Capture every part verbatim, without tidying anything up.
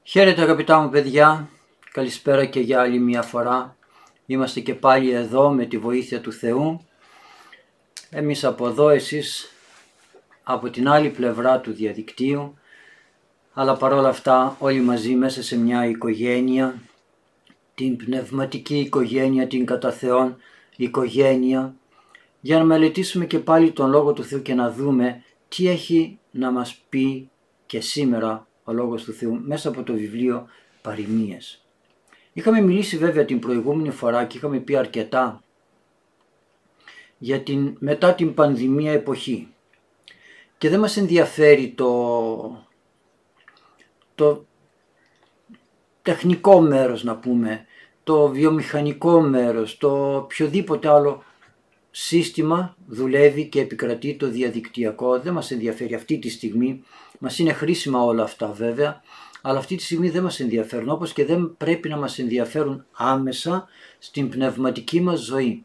Χαίρετε αγαπητά μου παιδιά, καλησπέρα και για άλλη μια φορά. Είμαστε και πάλι εδώ με τη βοήθεια του Θεού. Εμείς από εδώ, εσείς από την άλλη πλευρά του διαδικτύου, αλλά παρόλα αυτά όλοι μαζί μέσα σε μια οικογένεια, την πνευματική οικογένεια, την κατά Θεόν οικογένεια, για να μελετήσουμε και πάλι τον Λόγο του Θεού και να δούμε τι έχει να μας πει και σήμερα ο Λόγος του Θεού μέσα από το βιβλίο Παροιμίες. Είχαμε μιλήσει βέβαια την προηγούμενη φορά και είχαμε πει αρκετά για την μετά την πανδημία εποχή και δεν μας ενδιαφέρει το, το τεχνικό μέρος, να πούμε, το βιομηχανικό μέρος, το οποιοδήποτε άλλο σύστημα δουλεύει και επικρατεί το διαδικτυακό. Δεν μας ενδιαφέρει αυτή τη στιγμή. Μας είναι χρήσιμα όλα αυτά βέβαια, αλλά αυτή τη στιγμή δεν μας ενδιαφέρουν, όπως και δεν πρέπει να μας ενδιαφέρουν άμεσα στην πνευματική μας ζωή.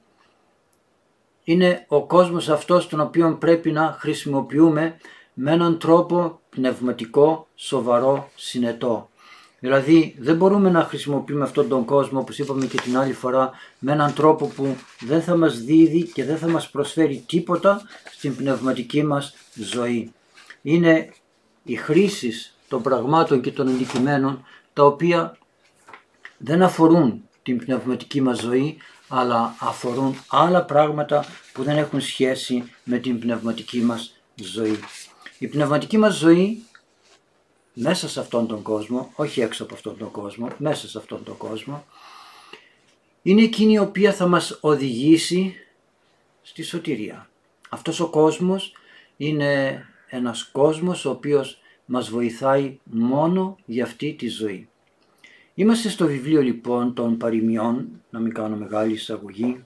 Είναι ο κόσμος αυτός τον οποίο πρέπει να χρησιμοποιούμε με έναν τρόπο πνευματικό, σοβαρό, συνετό. Δηλαδή δεν μπορούμε να χρησιμοποιούμε αυτόν τον κόσμο, όπως είπαμε και την άλλη φορά, με έναν τρόπο που δεν θα μας δίδει και δεν θα μας προσφέρει τίποτα στην πνευματική μας ζωή. Είναι οι χρήσεις των πραγμάτων και των αντικειμένων τα οποία δεν αφορούν την πνευματική μας ζωή, αλλά αφορούν άλλα πράγματα που δεν έχουν σχέση με την πνευματική μας ζωή. Η πνευματική μας ζωή μέσα σε αυτόν τον κόσμο, όχι έξω από αυτόν τον κόσμο, μέσα σε αυτόν τον κόσμο, είναι εκείνη η οποία θα μας οδηγήσει στη σωτηρία. Αυτός ο κόσμος είναι ένας κόσμος ο οποίος μας βοηθάει μόνο για αυτή τη ζωή. Είμαστε στο βιβλίο λοιπόν των Παροιμιών, να μην κάνω μεγάλη εισαγωγή,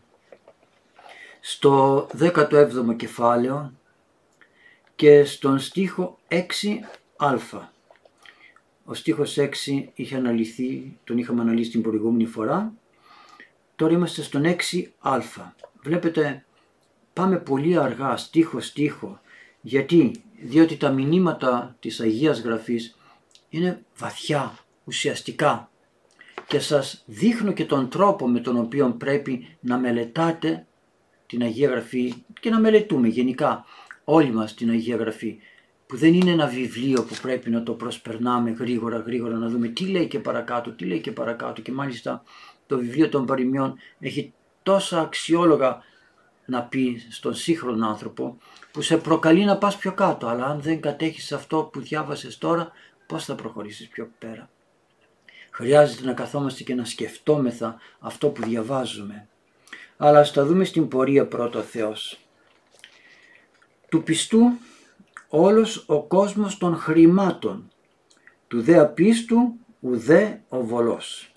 στο δέκατο έβδομο κεφάλαιο και στον στίχο έξι α. Ο στίχος έξι είχε αναλυθεί, τον είχαμε αναλύσει την προηγούμενη φορά. Τώρα είμαστε στον έξι α. Βλέπετε, πάμε πολύ αργά, στίχο στίχο. Γιατί? Διότι τα μηνύματα της Αγίας Γραφής είναι βαθιά, ουσιαστικά. Και σας δείχνω και τον τρόπο με τον οποίο πρέπει να μελετάτε την Αγία Γραφή και να μελετούμε γενικά όλοι μας την Αγία Γραφή. Που δεν είναι ένα βιβλίο που πρέπει να το προσπερνάμε γρήγορα γρήγορα, να δούμε τι λέει και παρακάτω, τι λέει και παρακάτω. Και μάλιστα το βιβλίο των Παροιμιών έχει τόσα αξιόλογα να πει στον σύγχρονο άνθρωπο που σε προκαλεί να πας πιο κάτω. Αλλά αν δεν κατέχεις αυτό που διάβασες τώρα, πώς θα προχωρήσεις πιο πέρα? Χρειάζεται να καθόμαστε και να σκεφτόμεθα αυτό που διαβάζουμε. Αλλά ας τα δούμε στην πορεία πρώτα ο Θεός. Του πιστού όλος ο κόσμος των χρημάτων, του δε απίστου ουδέ ο βολός.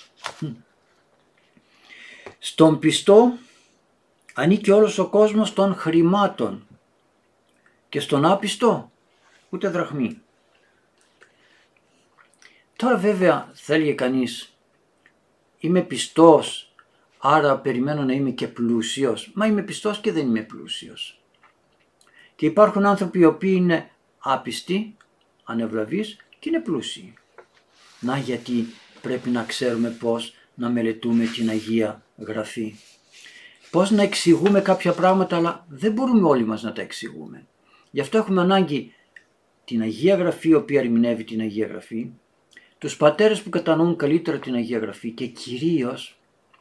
Στον πιστό ανήκει όλος ο κόσμος των χρημάτων και στον άπιστο ούτε δραχμή. Τώρα βέβαια θα έλεγε κανείς, είμαι πιστός, άρα περιμένω να είμαι και πλούσιος. Μα είμαι πιστός και δεν είμαι πλούσιος. Και υπάρχουν άνθρωποι οι οποίοι είναι άπιστοι, ανεβλαβείς και είναι πλούσιοι. Να γιατί πρέπει να ξέρουμε πώς να μελετούμε την Αγία Γραφή. Πώς να εξηγούμε κάποια πράγματα, αλλά δεν μπορούμε όλοι μας να τα εξηγούμε. Γι' αυτό έχουμε ανάγκη την Αγία Γραφή, η οποία ερμηνεύει την Αγία Γραφή, τους πατέρες που κατανοούν καλύτερα την Αγία Γραφή και κυρίως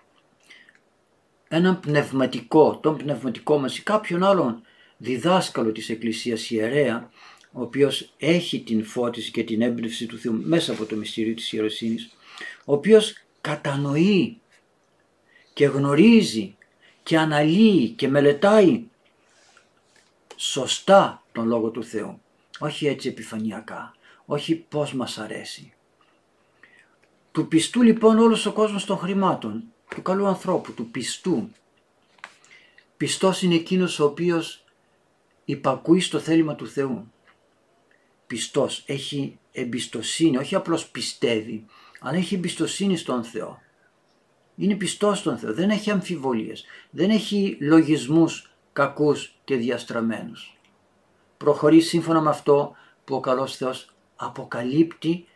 έναν πνευματικό, τον πνευματικό μας ή κάποιον άλλον διδάσκαλο της Εκκλησίας, ιερέα, ο οποίος έχει την φώτιση και την έμπνευση του Θεού μέσα από το μυστήριο της ιεροσύνης, ο οποίος κατανοεί και γνωρίζει και αναλύει και μελετάει σωστά τον Λόγο του Θεού. Όχι έτσι επιφανειακά, όχι πώς μας αρέσει. Του πιστού λοιπόν όλος ο κόσμος των χρημάτων, του καλού ανθρώπου, του πιστού. Πιστός είναι εκείνος ο οποίος υπακούει στο θέλημα του Θεού. Πιστός, έχει εμπιστοσύνη, όχι απλώς πιστεύει, αλλά έχει εμπιστοσύνη στον Θεό. Είναι πιστός στον Θεό, δεν έχει αμφιβολίες, δεν έχει λογισμούς κακούς και διαστραμμένους. Προχωρεί σύμφωνα με αυτό που ο καλός Θεός αποκαλύπτει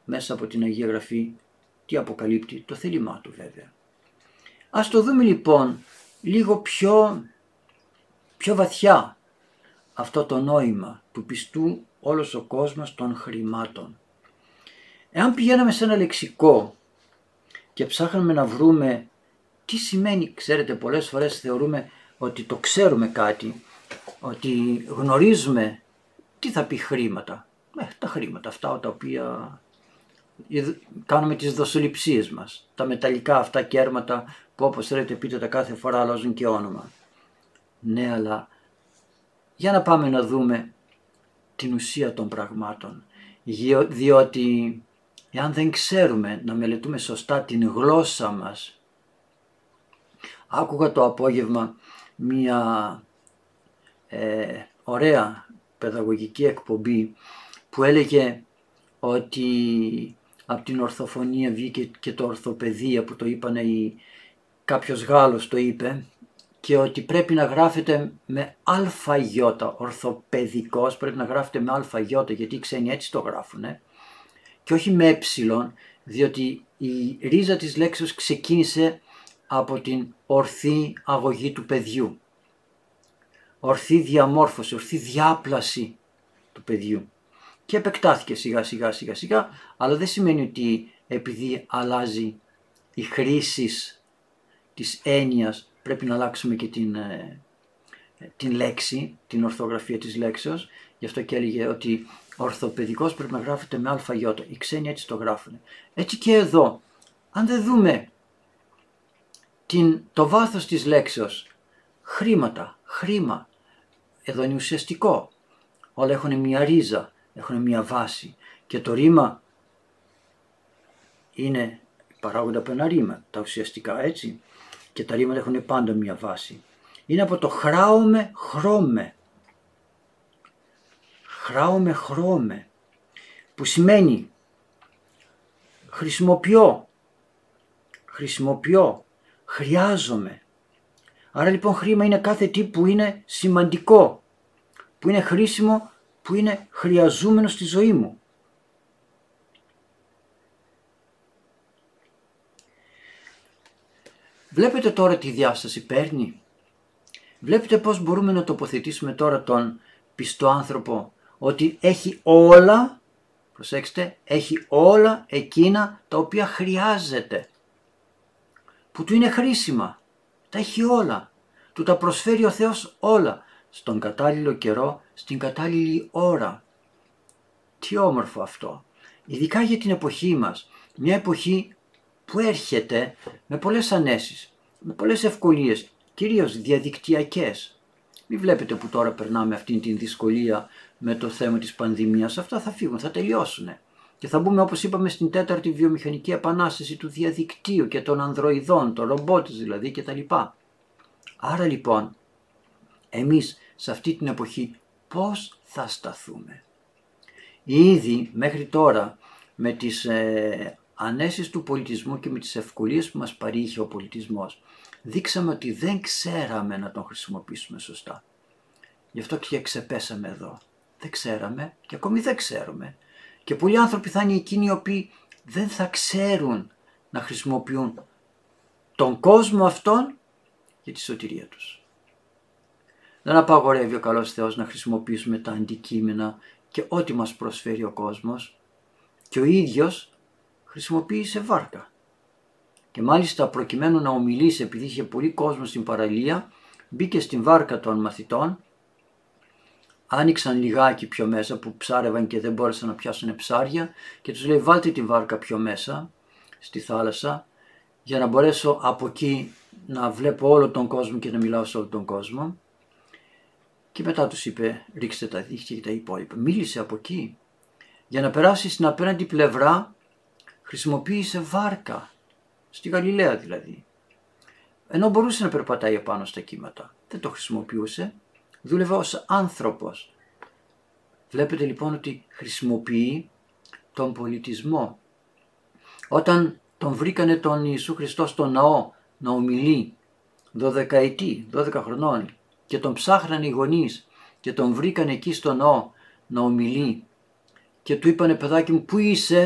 μέσα από την Αγία Γραφή τι αποκαλύπτει, το θέλημά του βέβαια. Ας το δούμε λοιπόν λίγο πιο, πιο βαθιά αυτό το νόημα του πιστού όλος ο κόσμος των χρημάτων. Εάν πηγαίναμε σε ένα λεξικό και ψάχναμε να βρούμε τι σημαίνει, ξέρετε, πολλές φορές θεωρούμε ότι το ξέρουμε κάτι, ότι γνωρίζουμε τι θα πει χρήματα. Ε, τα χρήματα αυτά τα οποία κάνουμε τις δοσοληψίες μας, τα μεταλλικά αυτά κέρματα που όπως θέλετε πείτε τα κάθε φορά αλλάζουν και όνομα. Ναι, αλλά για να πάμε να δούμε την ουσία των πραγμάτων, διότι εάν δεν ξέρουμε να μελετούμε σωστά την γλώσσα μας. Άκουγα το απόγευμα μία ε, ωραία παιδαγωγική εκπομπή που έλεγε ότι από την ορθοφωνία βγήκε και το ορθοπαιδεία που το είπανε οι, κάποιος Γάλλος το είπε, και ότι πρέπει να γράφεται με αλφαγιώτα, ορθοπαιδικός πρέπει να γράφεται με αλφαγιώτα, γιατί οι ξένοι έτσι το γράφουνε, και όχι με έψιλον, διότι η ρίζα της λέξης ξεκίνησε από την ορθή αγωγή του παιδιού, ορθή διαμόρφωση, ορθή διάπλαση του παιδιού, και επεκτάθηκε σιγά σιγά σιγά σιγά, αλλά δεν σημαίνει ότι επειδή αλλάζει η χρήση της έννοιας πρέπει να αλλάξουμε και την, την λέξη, την ορθογραφία της λέξεως. Γι' αυτό και έλεγε ότι ορθοπαιδικός πρέπει να γράφεται με αλφαγιώτα. Οι ξένοι έτσι το γράφουν. Έτσι και εδώ, αν δεν δούμε την, το βάθος της λέξεως, χρήματα, χρήμα, εδώ είναι ουσιαστικό. Όλα έχουν μια ρίζα, έχουν μια βάση, και το ρήμα είναι παράγοντα από ένα ρήμα, τα ουσιαστικά, έτσι, και τα ρήματα έχουν πάντα μια βάση. Είναι από το χράουμε, χρώμε. Χράουμε, χρώμε, που σημαίνει χρησιμοποιώ, χρησιμοποιώ, χρειάζομαι. Άρα λοιπόν χρήμα είναι κάθε τι που είναι σημαντικό, που είναι χρήσιμο, που είναι χρειαζόμενο στη ζωή μου. Βλέπετε τώρα τι διάσταση παίρνει. Βλέπετε πώς μπορούμε να τοποθετήσουμε τώρα τον πιστό άνθρωπο, ότι έχει όλα, προσέξτε, έχει όλα εκείνα τα οποία χρειάζεται, που του είναι χρήσιμα, τα έχει όλα, του τα προσφέρει ο Θεός όλα, στον κατάλληλο καιρό, στην κατάλληλη ώρα. Τι όμορφο αυτό, ειδικά για την εποχή μας, μια εποχή που έρχεται με πολλές ανέσεις, με πολλές ευκολίες, κυρίως διαδικτυακές. Μην βλέπετε που τώρα περνάμε αυτήν την δυσκολία με το θέμα της πανδημίας. Αυτά θα φύγουν, θα τελειώσουν. Και θα μπούμε, όπως είπαμε, στην τέταρτη βιομηχανική επανάσταση του διαδικτύου και των ανδροειδών, των ρομπότ δηλαδή κτλ. Άρα λοιπόν, εμείς σε αυτή την εποχή πώς θα σταθούμε? Ήδη μέχρι τώρα με τις ε, ανέσεις του πολιτισμού και με τις ευκολίες που μας παρήχε ο πολιτισμός, δείξαμε ότι δεν ξέραμε να τον χρησιμοποιήσουμε σωστά. Γι' αυτό και ξεπέσαμε εδώ. Δεν ξέραμε και ακόμη δεν ξέρουμε. Και πολλοί άνθρωποι θα είναι εκείνοι οι οποίοι δεν θα ξέρουν να χρησιμοποιούν τον κόσμο αυτόν για τη σωτηρία τους. Δεν απαγορεύει ο καλός Θεός να χρησιμοποιήσουμε τα αντικείμενα και ό,τι μας προσφέρει ο κόσμος, και ο ίδιος χρησιμοποίησε βάρκα. Και μάλιστα προκειμένου να ομιλήσει, επειδή είχε πολύ κόσμο στην παραλία, μπήκε στην βάρκα των μαθητών, άνοιξαν λιγάκι πιο μέσα που ψάρευαν και δεν μπόρεσαν να πιάσουν ψάρια, και τους λέει βάλτε τη βάρκα πιο μέσα στη θάλασσα για να μπορέσω από εκεί να βλέπω όλο τον κόσμο και να μιλάω σε όλο τον κόσμο. Και μετά τους είπε ρίξτε τα δίχτυα και τα υπόλοιπα. Μίλησε από εκεί. Για να περάσει στην απέναντι πλευρά χρησιμοποίησε βάρκα, στη Γαλιλαία δηλαδή. Ενώ μπορούσε να περπατάει επάνω στα κύματα, δεν το χρησιμοποιούσε, δούλευε ως άνθρωπος. Βλέπετε λοιπόν ότι χρησιμοποιεί τον πολιτισμό. Όταν τον βρήκανε τον Ιησού Χριστό στο ναό να ομιλεί, δωδεκαετή, δώδεκα χρονών, και τον ψάχνανε οι γονείς και τον βρήκανε εκεί στο ναό να ομιλεί, και του είπανε παιδάκι μου πού είσαι,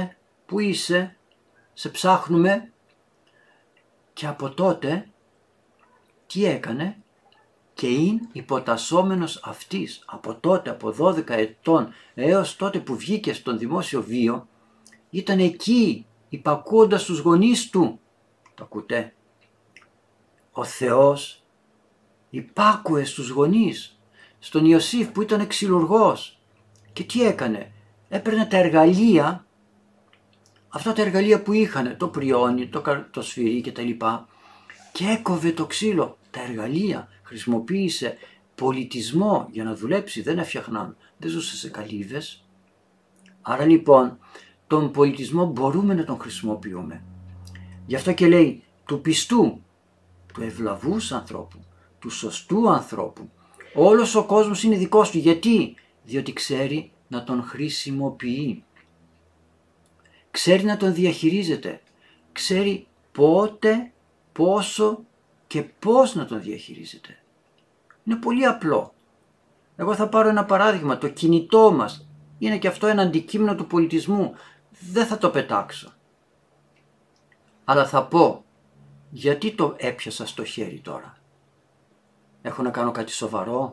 πού είσαι, σε ψάχνουμε. Και από τότε τι έκανε? Και είναι υποτασσόμενος αυτής. Από τότε, από δώδεκα ετών έως τότε που βγήκε στον δημόσιο βίο, ήταν εκεί υπακούοντας τους γονείς του. Το ακούτε? Ο Θεός υπάκουε στους γονείς, στον Ιωσήφ που ήταν ξυλουργός. Και τι έκανε? Έπαιρνε τα εργαλεία, αυτά τα εργαλεία που είχαν, το πριόνι, το, το σφυρί και τα λοιπά, και έκοβε το ξύλο. Τα εργαλεία χρησιμοποίησε πολιτισμό για να δουλέψει, δεν έφτιαχναν, δεν ζούσε σε καλύβες. Άρα λοιπόν τον πολιτισμό μπορούμε να τον χρησιμοποιούμε. Γι' αυτό και λέει του πιστού, του ευλαβούς ανθρώπου, του σωστού ανθρώπου. Όλος ο κόσμος είναι δικός του. Γιατί? Διότι ξέρει να τον χρησιμοποιεί. Ξέρει να τον διαχειρίζεται. Ξέρει πότε, πόσο και πώς να τον διαχειρίζεται. Είναι πολύ απλό. Εγώ θα πάρω ένα παράδειγμα. Το κινητό μας είναι και αυτό ένα αντικείμενο του πολιτισμού. Δεν θα το πετάξω. Αλλά θα πω, γιατί το έπιασα στο χέρι τώρα? Έχω να κάνω κάτι σοβαρό?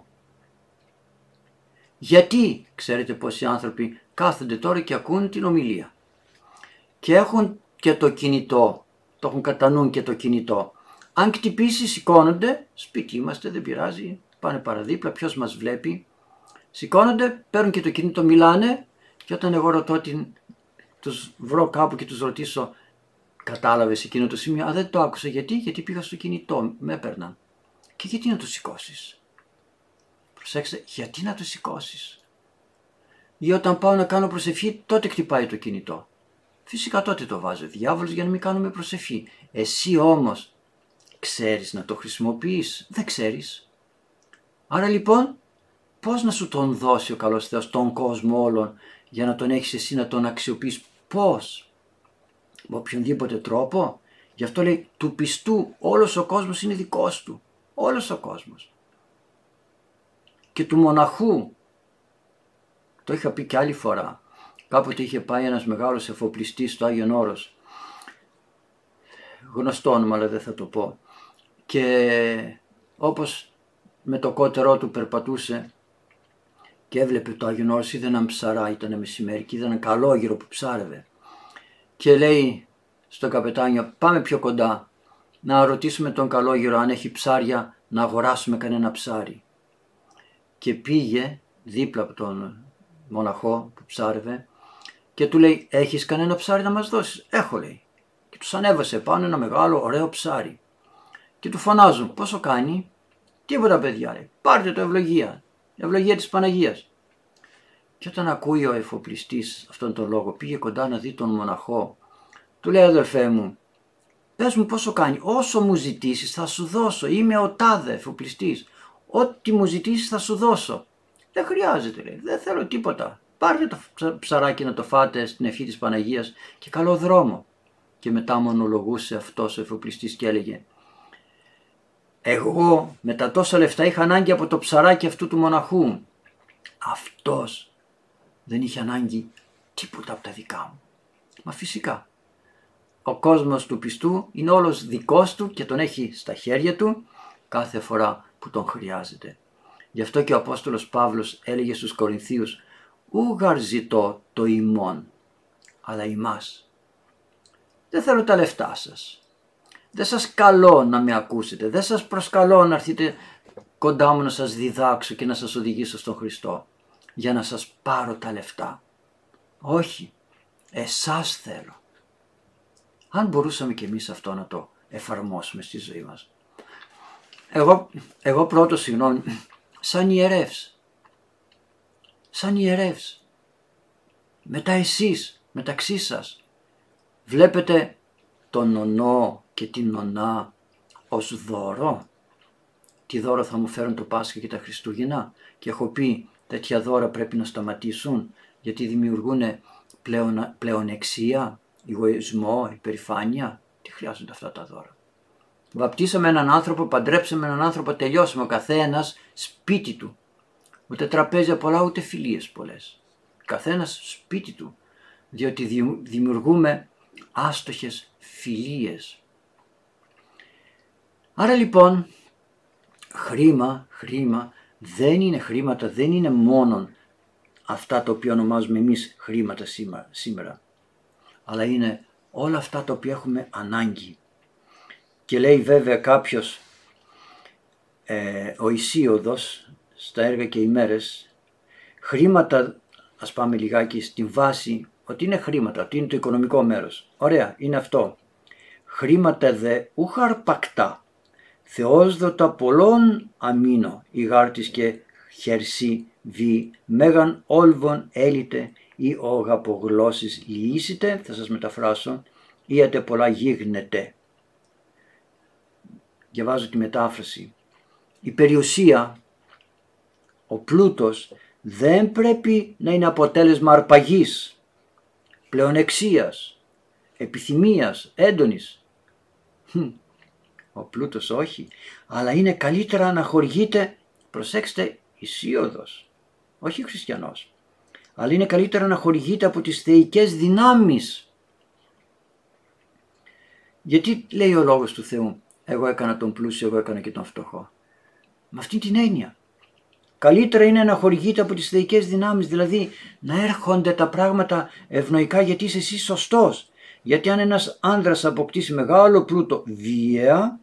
Γιατί? Ξέρετε πόσοι άνθρωποι κάθονται τώρα και ακούν την ομιλία και έχουν και το κινητό, το έχουν κατά νου και το κινητό. Αν χτυπήσει, σηκώνονται, σπίτι είμαστε, δεν πειράζει, πάνε παραδίπλα, ποιος μας βλέπει. Σηκώνονται, παίρνουν και το κινητό, μιλάνε, και όταν εγώ ρωτώ την, τους βρω κάπου και τους ρωτήσω, κατάλαβες εκείνο το σημείο? Α, δεν το άκουσα. Γιατί? Γιατί πήγα στο κινητό, με έπαιρναν. Και γιατί να το σηκώσεις? Προσέξτε, γιατί να το σηκώσεις? Ή όταν πάω να κάνω προσευχή, τότε χτυπάει το κινητό. Φυσικά τότε το βάζει ο διάβολος για να μην κάνουμε προσευχή. Εσύ όμως ξέρεις να το χρησιμοποιείς? Δεν ξέρεις. Άρα λοιπόν, πώς να σου τον δώσει ο καλός Θεός τον κόσμο όλων για να τον έχεις εσύ να τον αξιοποιείς? Πώς? Με οποιονδήποτε τρόπο. Γι' αυτό λέει του πιστού, όλος ο κόσμος είναι δικός του. Όλος ο κόσμος. Και του μοναχού, το είχα πει και άλλη φορά, κάποτε είχε πάει ένας μεγάλος εφοπλιστής στο Άγιον Όρος, γνωστό όνομα αλλά δεν θα το πω, και όπως με το κότερό του περπατούσε και έβλεπε το Άγιον Όρος, είδε έναν ψαρά, ήταν μεσημέρι και είδε έναν καλόγυρο που ψάρευε και λέει στον καπετάνιο, πάμε πιο κοντά να ρωτήσουμε τον καλόγυρο αν έχει ψάρια, να αγοράσουμε κανένα ψάρι. Και πήγε δίπλα από τον μοναχό που ψάρευε και του λέει, έχεις κανένα ψάρι να μας δώσεις? Έχω, λέει. Και τους ανέβασε πάνω ένα μεγάλο ωραίο ψάρι και του φωνάζουν, πόσο κάνει? Τίποτα, παιδιά, λέει. Πάρτε το, ευλογία, ευλογία της Παναγίας. Και όταν ακούει ο εφοπλιστής αυτόν τον λόγο, πήγε κοντά να δει τον μοναχό. Του λέει, αδελφέ μου, πες μου πόσο κάνει? Όσο μου ζητήσεις θα σου δώσω, είμαι ο τάδε εφοπλιστής, ό,τι μου ζητήσεις θα σου δώσω. Δεν χρειάζεται, λέει, δεν θέλω τίποτα. Πάρτε το ψαράκι να το φάτε στην ευχή της Παναγίας και καλό δρόμο. Και μετά μονολογούσε αυτός ο εφοπλιστής και έλεγε, εγώ με τα τόσα λεφτά είχα ανάγκη από το ψαράκι αυτού του μοναχού. Αυτός δεν είχε ανάγκη τίποτα από τα δικά μου. Μα φυσικά. Ο κόσμος του πιστού είναι όλος δικός του και τον έχει στα χέρια του κάθε φορά που τον χρειάζεται. Γι' αυτό και ο Απόστολος Παύλος έλεγε στους Κορινθίους, ούγαρ ζητώ το ημών, αλλά ημάς. Δεν θέλω τα λεφτά σας. Δεν σας καλώ να με ακούσετε. Δεν σας προσκαλώ να έρθετε κοντά μου να σας διδάξω και να σας οδηγήσω στον Χριστό για να σας πάρω τα λεφτά. Όχι, εσάς θέλω. Αν μπορούσαμε κι εμείς αυτό να το εφαρμόσουμε στη ζωή μας. Εγώ, εγώ πρώτο, συγγνώμη, σαν ιερεύς, σαν ιερεύς, μετά εσείς, μεταξύ σας, βλέπετε τον νονό και την νονά ως δώρο. Τι δώρο θα μου φέρουν το Πάσχα και τα Χριστούγεννα? Και έχω πει τέτοια δώρα πρέπει να σταματήσουν γιατί δημιουργούν πλεον, πλεονεξία, εγωισμό, υπερηφάνεια. Τι χρειάζονται αυτά τα δώρα? Βαπτίσαμε έναν άνθρωπο, παντρέψαμε έναν άνθρωπο, τελειώσαμε ο καθένας σπίτι του. Ούτε τραπέζια πολλά, ούτε φιλίες πολλές. Καθένας σπίτι του. διότι δημιουργούμε άστοχες φιλίες. Άρα λοιπόν χρήμα, χρήμα δεν είναι χρήματα, δεν είναι μόνον αυτά τα οποία ονομάζουμε εμείς χρήματα σήμερα, αλλά είναι όλα αυτά τα οποία έχουμε ανάγκη. Και λέει βέβαια κάποιος, ε, ο Ησίωδος στα έργα και οι μέρες, χρήματα, ας πάμε λιγάκι στην βάση, ότι είναι χρήματα, ότι είναι το οικονομικό μέρος. Ωραία, είναι αυτό. Χρήματα δε ούχ αρπακτά, Θεός δοτα πολλών αμήνω, η γάρτης και χερσί βι, μέγαν όλβον έλειτε ή ο γαπογλώσσης λυήσετε, θα σας μεταφράσω, ή ατε πολλά γίγνετε. Διαβάζω τη μετάφραση. Η περιουσία, ο πλούτος δεν πρέπει να είναι αποτέλεσμα αρπαγής, πλεονεξίας, επιθυμίας, έντονης. Ο πλούτος όχι, αλλά είναι καλύτερα να χορηγείται, προσέξτε, Ησίωδος, όχι χριστιανός, αλλά είναι καλύτερα να χορηγείται από τις θεϊκές δυνάμεις. Γιατί λέει ο λόγος του Θεού, εγώ έκανα τον πλούσιο, εγώ έκανα και τον φτωχό. Με αυτή την έννοια. Καλύτερα είναι να χορηγείται από τις θεϊκές δυνάμεις, δηλαδή να έρχονται τα πράγματα ευνοϊκά γιατί είσαι εσύ σωστός. Γιατί αν ένας άνδρας αποκτήσει μεγάλο πλούτο βία,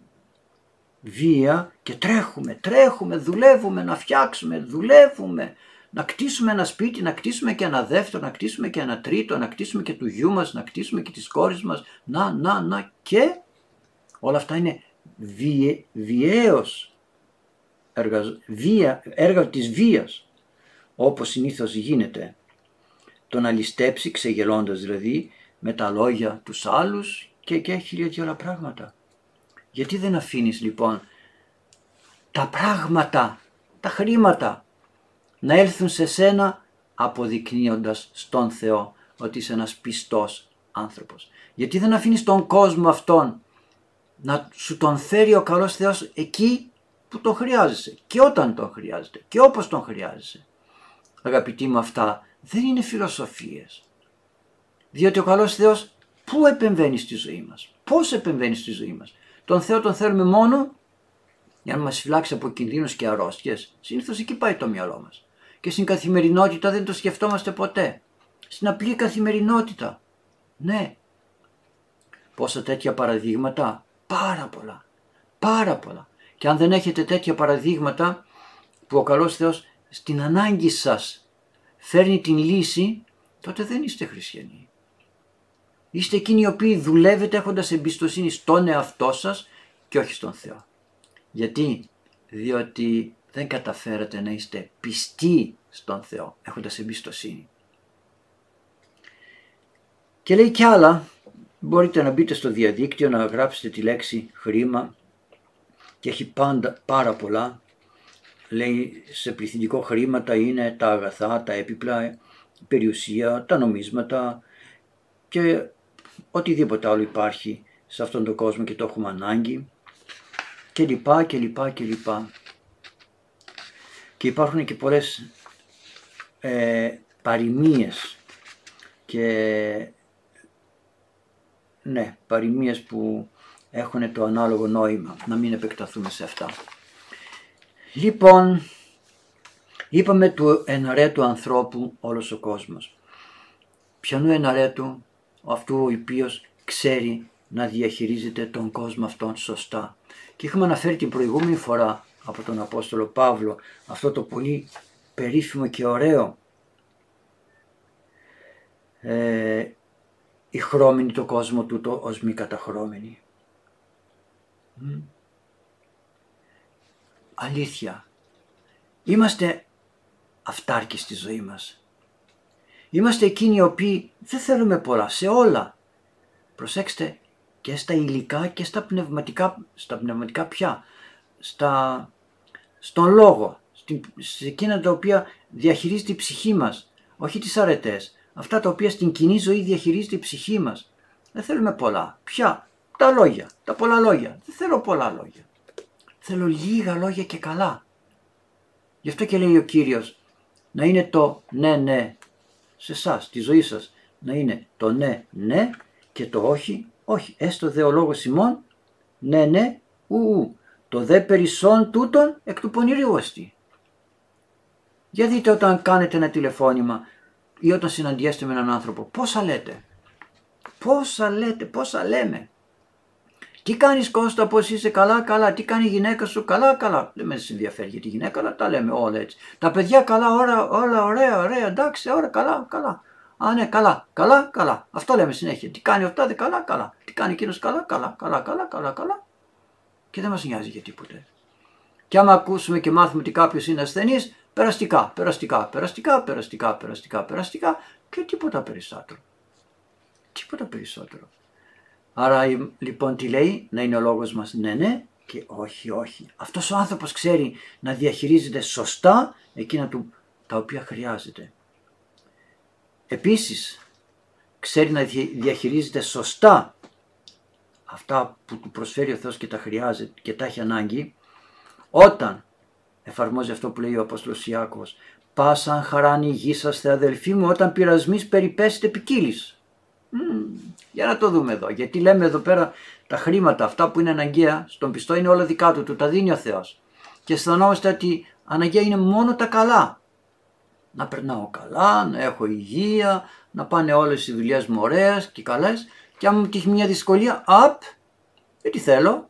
βία και τρέχουμε, τρέχουμε, δουλεύουμε να φτιάξουμε, δουλεύουμε, να κτίσουμε ένα σπίτι, να κτίσουμε και ένα δεύτερο, να κτίσουμε και ένα τρίτο, να κτίσουμε και του γιού μας, να κτίσουμε και της κόρης μας, να, να, να και όλα αυτά είναι βιαι, βιαίως έργα, βία, έργα της βίας, όπως συνήθως γίνεται. Το να ληστέψει, ξεγελώντας δηλαδή, με τα λόγια τους άλλους και, και χίλια και όλα πράγματα. Γιατί δεν αφήνεις λοιπόν τα πράγματα, τα χρήματα να έλθουν σε σένα αποδεικνύοντας στον Θεό ότι είσαι ένας πιστός άνθρωπος. Γιατί δεν αφήνεις τον κόσμο αυτόν να σου τον φέρει ο καλός Θεός εκεί που τον χρειάζεσαι και όταν τον χρειάζεται και όπως τον χρειάζεσαι. Αγαπητοί μου, αυτά δεν είναι φιλοσοφίες. Διότι ο καλός Θεός πού επεμβαίνει στη ζωή μας, πώς επεμβαίνει στη ζωή μας. Τον Θεό τον θέλουμε μόνο για να μας φυλάξει από κινδύνους και αρρώστιες. Συνήθως εκεί πάει το μυαλό μας. Και στην καθημερινότητα δεν το σκεφτόμαστε ποτέ. Στην απλή καθημερινότητα. Ναι. Πόσα τέτοια παραδείγματα, πάρα πολλά. Πάρα πολλά. Και αν δεν έχετε τέτοια παραδείγματα που ο καλός Θεός στην ανάγκη σας φέρνει την λύση, τότε δεν είστε χριστιανοί. Είστε εκείνοι οι οποίοι δουλεύετε έχοντας εμπιστοσύνη στον εαυτό σας και όχι στον Θεό. Γιατί? Διότι δεν καταφέρατε να είστε πιστοί στον Θεό έχοντας εμπιστοσύνη. Και λέει κι άλλα, μπορείτε να μπείτε στο διαδίκτυο να γράψετε τη λέξη χρήμα και έχει πάντα πάρα πολλά. Λέει σε πληθυντικό χρήματα είναι τα αγαθά, τα έπιπλα, η περιουσία, τα νομίσματα και οτιδήποτε άλλο υπάρχει σε αυτόν τον κόσμο και το έχουμε ανάγκη και λοιπά και λοιπά και λοιπά. Και υπάρχουν και πολλές ε, παροιμίες και ναι, παροιμίες που έχουν το ανάλογο νόημα, να μην επεκταθούμε σε αυτά. Λοιπόν, είπαμε του εναρέτου ανθρώπου όλος ο κόσμος. Ποιανού εναρέτου? Αυτού ο οποίος ξέρει να διαχειρίζεται τον κόσμο αυτόν σωστά. Και είχαμε αναφέρει την προηγούμενη φορά από τον Απόστολο Παύλο αυτό το πολύ περίφημο και ωραίο ε, η χρώμηνη το κόσμο τούτο ως μη καταχρώμενη. Mm. Αλήθεια, είμαστε αυτάρκοι στη ζωή μας. Είμαστε εκείνοι οι οποίοι δεν θέλουμε πολλά σε όλα. Προσέξτε, και στα υλικά και στα πνευματικά, στα πνευματικά πια, στα, στον λόγο, στην, σε εκείνα τα οποία διαχειρίζεται η ψυχή μας, όχι τις αρετές, αυτά τα οποία στην κοινή ζωή διαχειρίζεται η ψυχή μας. Δεν θέλουμε πολλά. Πια, τα λόγια, τα πολλά λόγια. Δεν θέλω πολλά λόγια. Θέλω λίγα λόγια και καλά. Γι' αυτό και λέει ο Κύριος, να είναι το ναι ναι σε εσάς, τη ζωή σας, να είναι το ναι, ναι και το όχι, όχι. Έστω δε ο λόγος ημών, ναι, ναι, ου, ου. Το δε περισσόν τούτον εκ του πονηρίου εστί. Για δείτε όταν κάνετε ένα τηλεφώνημα ή όταν συναντιέστε με έναν άνθρωπο, πόσα λέτε, πόσα λέτε, πόσα λέμε. Τι κάνεις Κώστα, πώς είσαι, καλά, καλά. Τι κάνει η γυναίκα σου, καλά, καλά. Δεν με ενδιαφέρει για τη γυναίκα, αλλά τα λέμε όλα έτσι. Τα παιδιά καλά, όλα, όλα ωραία, ωραία, εντάξει, ωραία, καλά, καλά. Α, ναι, καλά, καλά, καλά. Αυτό λέμε συνέχεια. Τι κάνει αυτά, δε καλά, καλά. Τι κάνει εκείνος, καλά, καλά, καλά, καλά, καλά, καλά. Και δεν μας νοιάζει για τίποτε. Και άμα ακούσουμε και μάθουμε ότι κάποιος είναι ασθενής, περαστικά, περαστικά, περαστικά, περαστικά, περαστικά, περαστικά και τίποτα περισσότερο. Τίποτα περισσότερο. Άρα λοιπόν τι λέει, να είναι ο λόγος μας ναι, ναι και όχι, όχι. Αυτός ο άνθρωπος ξέρει να διαχειρίζεται σωστά εκείνα του τα οποία χρειάζεται. Επίσης, ξέρει να διαχειρίζεται σωστά αυτά που του προσφέρει ο Θεός και τα χρειάζεται και τα έχει ανάγκη, όταν εφαρμόζει αυτό που λέει ο Απόστολος Ιάκωβος, πάσαν χαράν η γη σας, θε αδελφοί μου, όταν πειρασμής περιπέσετε ποικίλης. Mm, για να το δούμε εδώ, γιατί λέμε εδώ πέρα τα χρήματα αυτά που είναι αναγκαία στον πιστό είναι όλα δικά του, του τα δίνει ο Θεός και αισθανόμαστε ότι αναγκαία είναι μόνο τα καλά, να περνάω καλά, να έχω υγεία, να πάνε όλες οι δουλειές μου ωραίες και καλές, και αν μου τύχει μια δυσκολία, απ, δεν τη θέλω,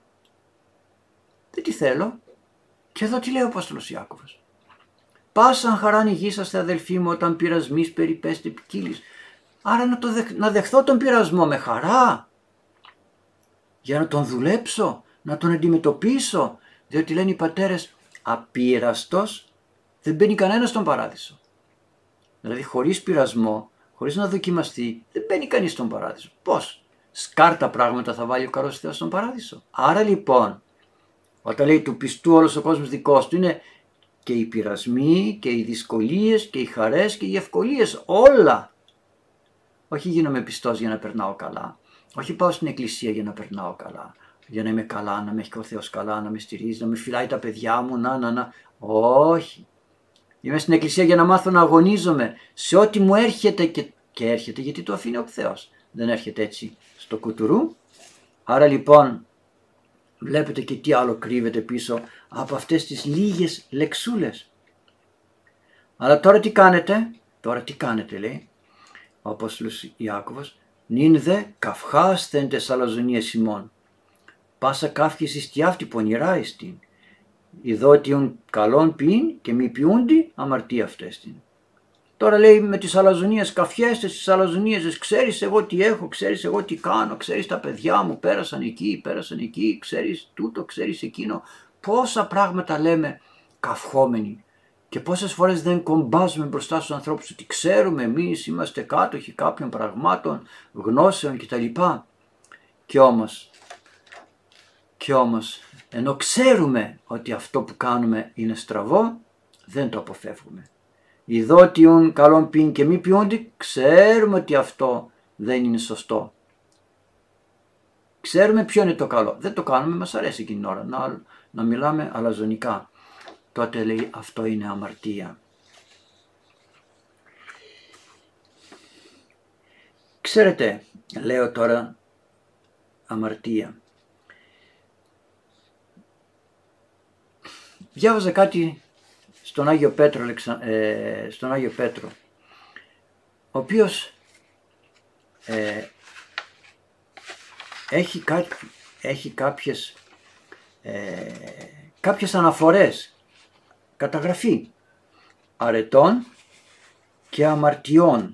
δεν τη θέλω. Και εδώ τι λέει ο Απόστολος Ιάκωβος, πάσαν χαράν η γη σας θε αδελφοί μου, όταν πειρασμής περιπέσετε ποικίλης. Άρα να, το δεχ, να δεχθώ τον πειρασμό με χαρά, για να τον δουλέψω, να τον αντιμετωπίσω, διότι λένε οι πατέρες, απείραστος δεν μπαίνει κανένας στον παράδεισο. Δηλαδή χωρίς πειρασμό, χωρίς να δοκιμαστεί, δεν μπαίνει κανείς στον παράδεισο. Πώς? Σκάρτα πράγματα θα βάλει ο καλός Θεός στον παράδεισο. Άρα λοιπόν, όταν λέει του πιστού όλος ο κόσμος δικός του, είναι και οι πειρασμοί και οι δυσκολίες και οι χαρές και οι ευκολίες, όλα. Όχι γίνομαι πιστός για να περνάω καλά. Όχι πάω στην εκκλησία για να περνάω καλά. Για να είμαι καλά, να με έχει ο Θεός καλά, να με στηρίζει, να με φυλάει τα παιδιά μου, να, να, να. Όχι. Είμαι στην εκκλησία για να μάθω να αγωνίζομαι σε ό,τι μου έρχεται και, και έρχεται, γιατί το αφήνει ο Θεός. Δεν έρχεται έτσι στο κουτουρού. Άρα λοιπόν, βλέπετε και τι άλλο κρύβεται πίσω από αυτές τις λίγες λεξούλες. Αλλά τώρα τι κάνετε, τώρα τι κάνετε λέει ο Απόστολος Ιάκωβος, νυν δε καυχάσθεν τες αλαζονίες ημών, πάσα καύχης εις τι αυτή πονηρά εις την, ειδότιον καλών ποιήν και μη ποιούντι αμαρτία αυτές την. Τώρα λέει με τις αλαζονίες, καυχέστε στις αλαζονίες, ξέρεις εγώ τι έχω, ξέρεις εγώ τι κάνω, ξέρεις τα παιδιά μου πέρασαν εκεί, πέρασαν εκεί, ξέρεις τούτο, ξέρεις εκείνο. Πόσα πράγματα λέμε καυχόμενοι. Και πόσες φορές δεν κομπάζουμε μπροστά στους ανθρώπους ότι ξέρουμε εμείς, είμαστε κάτοχοι κάποιων πραγμάτων, γνώσεων κτλ. Και όμως, και όμως, ενώ ξέρουμε ότι αυτό που κάνουμε είναι στραβό, δεν το αποφεύγουμε. Ειδότιον καλών ποιήν και μη ποιούντι, ξέρουμε ότι αυτό δεν είναι σωστό. Ξέρουμε ποιο είναι το καλό. Δεν το κάνουμε, μας αρέσει εκείνη την ώρα να, να μιλάμε αλαζονικά. Τότε λέει αυτό είναι αμαρτία. Ξέρετε, λέω τώρα αμαρτία. Διάβαζα κάτι στον Άγιο Πέτρο, ε, στον Άγιο Πέτρο, ο οποίος ε, έχει, κά, έχει κάποιες, ε, κάποιες αναφορές, καταγραφή αρετών και αμαρτιών.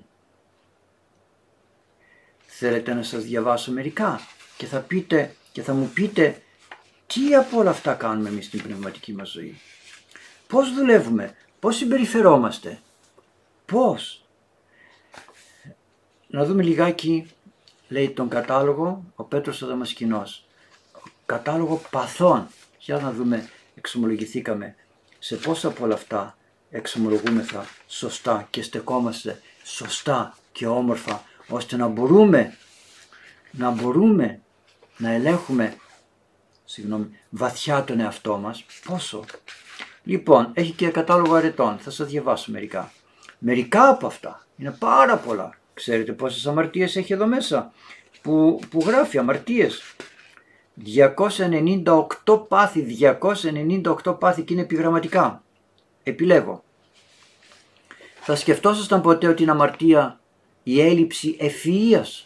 Θέλετε να σας διαβάσω μερικά και θα πείτε και θα μου πείτε τι από όλα αυτά κάνουμε εμείς στην πνευματική μας ζωή. Πώς δουλεύουμε, πώς συμπεριφερόμαστε, πώς. Να δούμε λιγάκι, λέει τον κατάλογο, ο Πέτρος ο Δαμασκηνός. Κατάλογο παθών. Για να δούμε, εξομολογηθήκαμε σε πόσα από όλα αυτά εξομολογούμεθα σωστά και στεκόμαστε σωστά και όμορφα, ώστε να μπορούμε, να μπορούμε να ελέγχουμε, συγγνώμη, βαθιά τον εαυτό μας. Πόσο. Λοιπόν, έχει και κατάλογο αρετών, θα σας διαβάσω μερικά. Μερικά από αυτά, είναι πάρα πολλά, Ξέρετε πόσες αμαρτίες έχει εδώ μέσα που, που γράφει αμαρτίες? διακόσια ενενήντα οκτώ πάθη, διακόσια ενενήντα οκτώ πάθη και είναι επιγραμματικά. Επιλέγω. Θα σκεφτόσασταν ποτέ ότι είναι αμαρτία η έλλειψη ευφυΐας?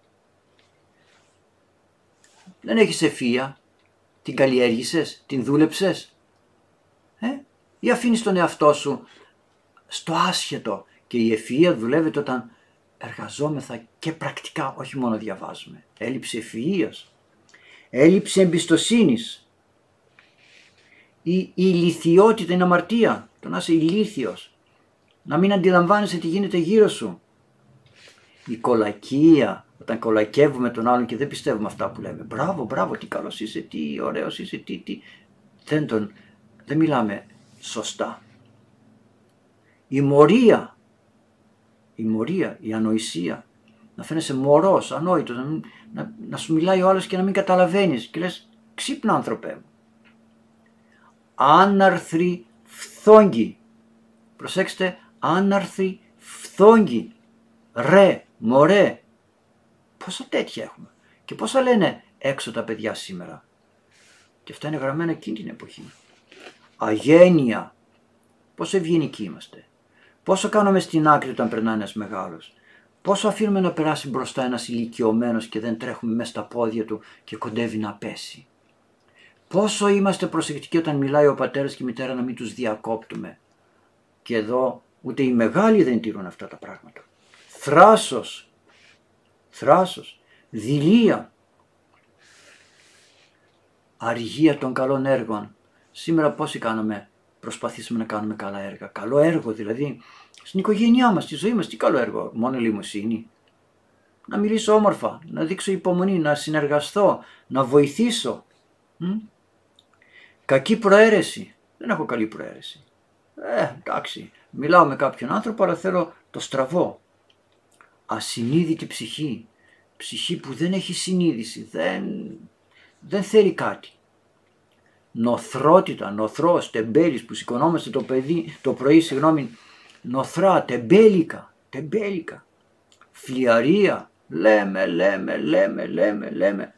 Δεν έχεις ευφυΐα, την καλλιέργησες, την δούλεψες, ε? ή αφήνεις τον εαυτό σου στο άσχετο? Και η ευφυΐα δουλεύεται όταν εργαζόμεθα και πρακτικά, όχι μόνο διαβάζουμε. Έλλειψη ευφυΐας, έλλειψη εμπιστοσύνης. Η, η ηλιθιότητα είναι αμαρτία, το να είσαι ηλίθιος, να μην αντιλαμβάνεσαι τι γίνεται γύρω σου. Η κολακία, όταν κολακεύουμε τον άλλον και δεν πιστεύουμε αυτά που λέμε. Μπράβο, μπράβο, τι καλός είσαι, τι ωραίος είσαι, τι, τι. Δεν, τον, δεν μιλάμε σωστά. Η μορία, η μορία, η ανοησία. Να φαίνεσαι μωρός, ανόητος, να, να, να σου μιλάει ο άλλος και να μην καταλαβαίνεις. Και λες, ξύπνα άνθρωπε μου. Άναρθροι φθόγγοι. Προσέξτε, άναρθροι φθόγγοι. Ρε, μωρέ. Πόσα τέτοια έχουμε. Και πόσα λένε έξω τα παιδιά σήμερα. Και αυτά είναι γραμμένα εκείνη την εποχή. Αγένεια. Πόσο ευγενικοί είμαστε. Πόσο κάνουμε στην άκρη όταν περνάει ένας μεγάλος. Πόσο αφήνουμε να περάσει μπροστά ένας ηλικιωμένος και δεν τρέχουμε μέσα στα πόδια του και κοντεύει να πέσει. Πόσο είμαστε προσεκτικοί όταν μιλάει ο πατέρας και η μητέρα να μην τους διακόπτουμε. Και εδώ ούτε οι μεγάλοι δεν τηρούν αυτά τα πράγματα. Θράσος, θράσος, δειλία, αργία των καλών έργων. Σήμερα πόσοι κάνουμε, προσπαθήσαμε να κάνουμε καλά έργα. Καλό έργο δηλαδή, στην οικογένειά μας, στη ζωή μας, τι καλό έργο, μόνο ελεημοσύνη. Να μιλήσω όμορφα, να δείξω υπομονή, να συνεργαστώ, να βοηθήσω. Μ? Κακή προαίρεση, δεν έχω καλή προαίρεση. Ε, εντάξει, μιλάω με κάποιον άνθρωπο αλλά θέλω το στραβό. Ασυνείδητη ψυχή, ψυχή που δεν έχει συνείδηση, δεν, δεν θέλει κάτι. Νοθρότητα, νοθρός, τεμπέλης που σηκωνόμαστε το, παιδί, το πρωί, συγγνώμη, νοθρά, τεμπέλικα, τεμπέλικα. Φλιαρία, λέμε, λέμε, λέμε, λέμε, λέμε.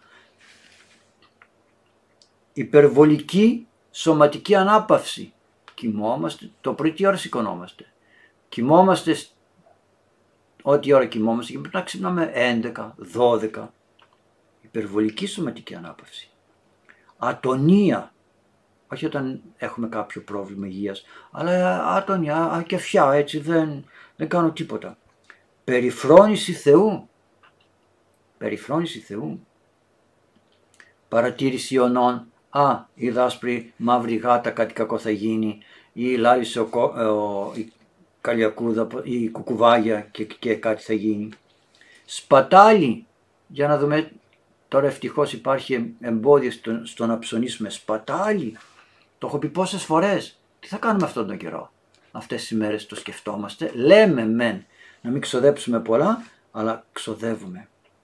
Υπερβολική σωματική ανάπαυση. Κοιμόμαστε, το πρωί τι ώρα σηκωνόμαστε. Κοιμόμαστε, ό,τι ώρα κοιμόμαστε και πρέπει να ξυπνάμε έντεκα, δώδεκα. Υπερβολική σωματική ανάπαυση. Ατονία. Όχι όταν έχουμε κάποιο πρόβλημα υγείας, αλλά ατονία, ακεφιά, έτσι δεν, δεν κάνω τίποτα. Περιφρόνηση Θεού. Περιφρόνηση Θεού. Παρατήρηση ονών. Α, η δάσπρη μαύρη γάτα κάτι κακό θα γίνει, ή λάλησε ο, ο, η καλιακούδα, η κουκουβάγια και, και κάτι θα γίνει. Σπατάλι. Για να δούμε, τώρα ευτυχώς υπάρχει εμπόδιο στο, στο να ψωνίσουμε. Σπατάλι. Το έχω πει πόσες φορές. Τι θα κάνουμε αυτόν τον καιρό? Αυτές τις ημέρες το σκεφτόμαστε. Λέμε μεν να μην ξοδέψουμε πολλά, αλλά ξοδεύουμε.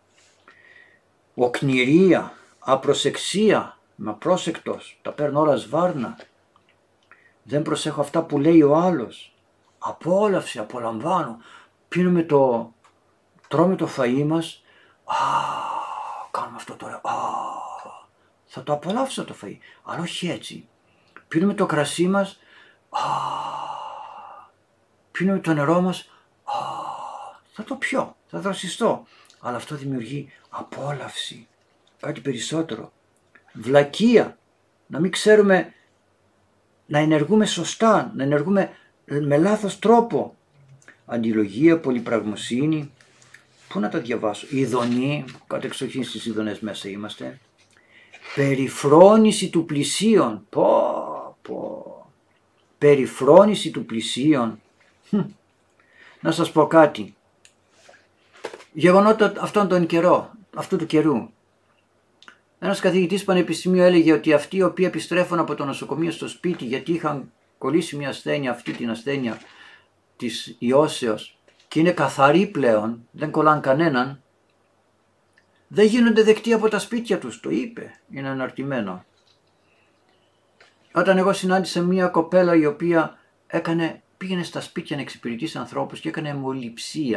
Οκνηρία, απροσεξία, μα πρόσεκτος, τα παίρνω όλα σβάρνα. Δεν προσέχω αυτά που λέει ο άλλος. Απόλαυση, απολαμβάνω. Πίνουμε το, τρώμε το φαΐ μας. Α, κάνουμε αυτό τώρα. Α, θα το απολαύσω το φαΐ, αλλά όχι έτσι. Πίνουμε το κρασί μας. Α, πίνουμε το νερό μας. Α, θα το πιω, θα δροσιστώ. Αλλά αυτό δημιουργεί απόλαυση. Κάτι περισσότερο. Βλακεία. Να μην ξέρουμε να ενεργούμε σωστά, να ενεργούμε με λάθος τρόπο. Αντιλογία, πολυπραγμοσύνη. Πού να τα διαβάσω? Ειδονή, κατεξοχήν στις ειδονές μέσα είμαστε. Περιφρόνηση του πλησίον. Πω, πω. Περιφρόνηση του πλησίον. Να σας πω κάτι. Γεγονότα αυτόν τον καιρό, αυτού του καιρού. Ένας καθηγητής πανεπιστημίου έλεγε ότι αυτοί οι οποίοι επιστρέφουν από το νοσοκομείο στο σπίτι γιατί είχαν κολλήσει μια ασθένεια, αυτή την ασθένεια της ιώσεως, και είναι καθαροί πλέον, δεν κολλάν κανέναν, δεν γίνονται δεκτοί από τα σπίτια τους. Το είπε, είναι αναρτημένο. Όταν εγώ συνάντησα μια κοπέλα η οποία έκανε, πήγαινε στα σπίτια να εξυπηρετήσει ανθρώπους και έκανε αιμοληψία.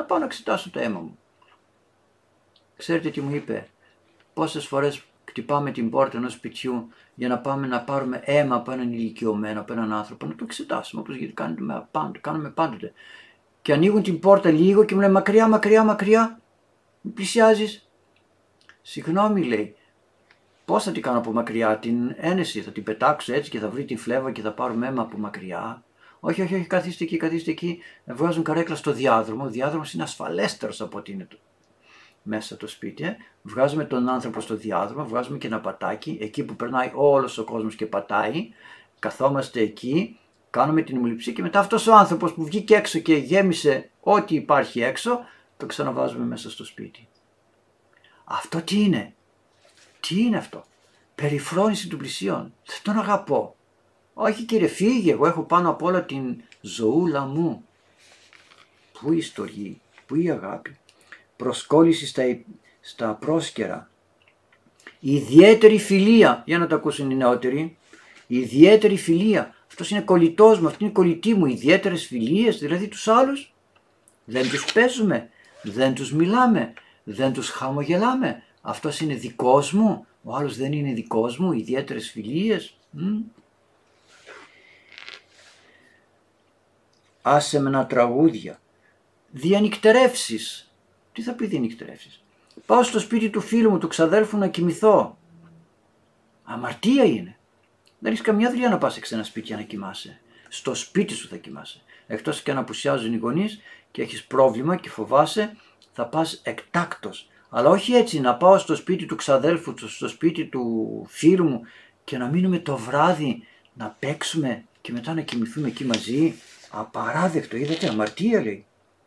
να πάω να εξετάσω το αίμα μου. Ξέρετε τι μου είπε? Πόσες φορές χτυπάμε την πόρτα ενός σπιτιού για να πάμε να πάρουμε αίμα από έναν ηλικιωμένο, από έναν άνθρωπο, να το εξετάσουμε, όπως γιατί κάνουμε, κάνουμε πάντοτε. Και ανοίγουν την πόρτα λίγο και μου λένε μακριά, μακριά, μακριά, μην πλησιάζεις. Συγγνώμη, λέει, πώς θα την κάνω από μακριά, την ένεση, θα την πετάξω έτσι και θα βρει την φλέβα και θα πάρουμε αίμα από μακριά? Όχι, όχι, όχι, καθίστε εκεί, καθίστε εκεί. Βγάζουν καρέκλα στο διάδρομο. Ο διάδρομος είναι ασφαλέστερος από ότι είναι το μέσα το σπίτι. Ε. Βγάζουμε τον άνθρωπο στο διάδρομο, βγάζουμε και ένα πατάκι, εκεί που περνάει όλος ο κόσμος και πατάει. Καθόμαστε εκεί, κάνουμε την ημουληψία και μετά αυτός ο άνθρωπος που βγήκε έξω και γέμισε ό,τι υπάρχει έξω, το ξαναβάζουμε μέσα στο σπίτι. Αυτό τι είναι? Τι είναι αυτό? Περιφρόνηση των πλησίων. Δεν τον αγαπώ. Όχι κύριε, φύγε, εγώ έχω πάνω απ' όλα την ζωούλα μου. Πού η στοργή, πού η αγάπη? Προσκόλληση στα, στα πρόσκαιρα. Ιδιαίτερη φιλία, για να το ακούσουν οι νεότεροι. Ιδιαίτερη φιλία. Αυτός είναι κολλητός μου, αυτή είναι η κολλητή μου. Ιδιαίτερες φιλίες, δηλαδή τους άλλους δεν τους παίζουμε, δεν τους μιλάμε, δεν τους χαμογελάμε. Αυτός είναι δικός μου, ο άλλος δεν είναι δικός μου. Ιδιαίτερες φιλίες. Μ? Άσεμνα τραγούδια. Διανυκτερεύσεις. Τι θα πει διανυκτερεύσεις? Πάω στο σπίτι του φίλου μου, του ξαδέλφου να κοιμηθώ. Αμαρτία είναι. Δεν έχεις καμιά δουλειά να πας σε ξένα σπίτια να κοιμάσαι. Στο σπίτι σου θα κοιμάσαι. Εκτός και αν απουσιάζουν οι γονείς και έχεις πρόβλημα και φοβάσαι, θα πας εκτάκτος. Αλλά όχι έτσι να πάω στο σπίτι του ξαδέλφου, στο σπίτι του φίλου μου και να μείνουμε το βράδυ να παίξουμε και μετά να κοιμηθούμε εκεί μαζί. Απαράδεκτο, είδατε, αμαρτία λέει.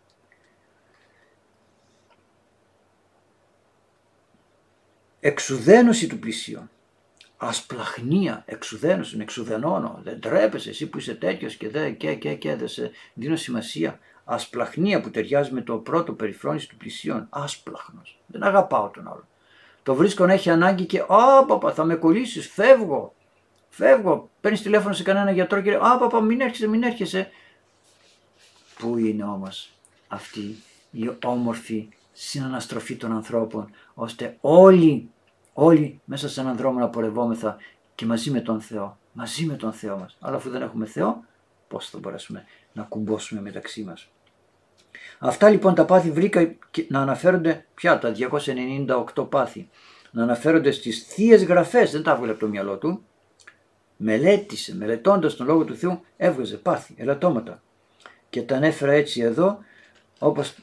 Εξουδένωση του πλησίον. Ασπλαχνία, εξουδένωση, εξουδενώνω. Δεν τρέπεσαι εσύ που είσαι τέτοιος και δεν και, και, και, δεν σε δίνω σημασία. Ασπλαχνία που ταιριάζει με το πρώτο, περιφρόνηση του πλησίον. Άσπλαχνος. Δεν αγαπάω τον άλλο. Το βρίσκω να έχει ανάγκη και «Α, παπα, θα με κολλήσεις, φεύγω». Φεύγω. Παίρνεις τηλέφωνο σε κανένα γιατρό και λέει «Α, παπα, μην έρχεσαι, μην έρχεσαι». Πού είναι όμως αυτή η όμορφη συναναστροφή των ανθρώπων, ώστε όλοι, όλοι μέσα σε έναν δρόμο να πορευόμεθα και μαζί με τον Θεό, μαζί με τον Θεό μας. Αλλά αφού δεν έχουμε Θεό, πώς θα μπορέσουμε να κουμπώσουμε μεταξύ μας? Αυτά λοιπόν τα πάθη βρήκα να αναφέρονται, πια τα διακόσια ενενήντα οκτώ πάθη, να αναφέρονται στις Θείες Γραφές, δεν τα έβγαλε από το μυαλό του. Μελέτησε, μελετώντας τον Λόγο του Θεού, έβγαζε πάθη, ελαττώματα. Και τα ανέφερα έτσι εδώ, όπως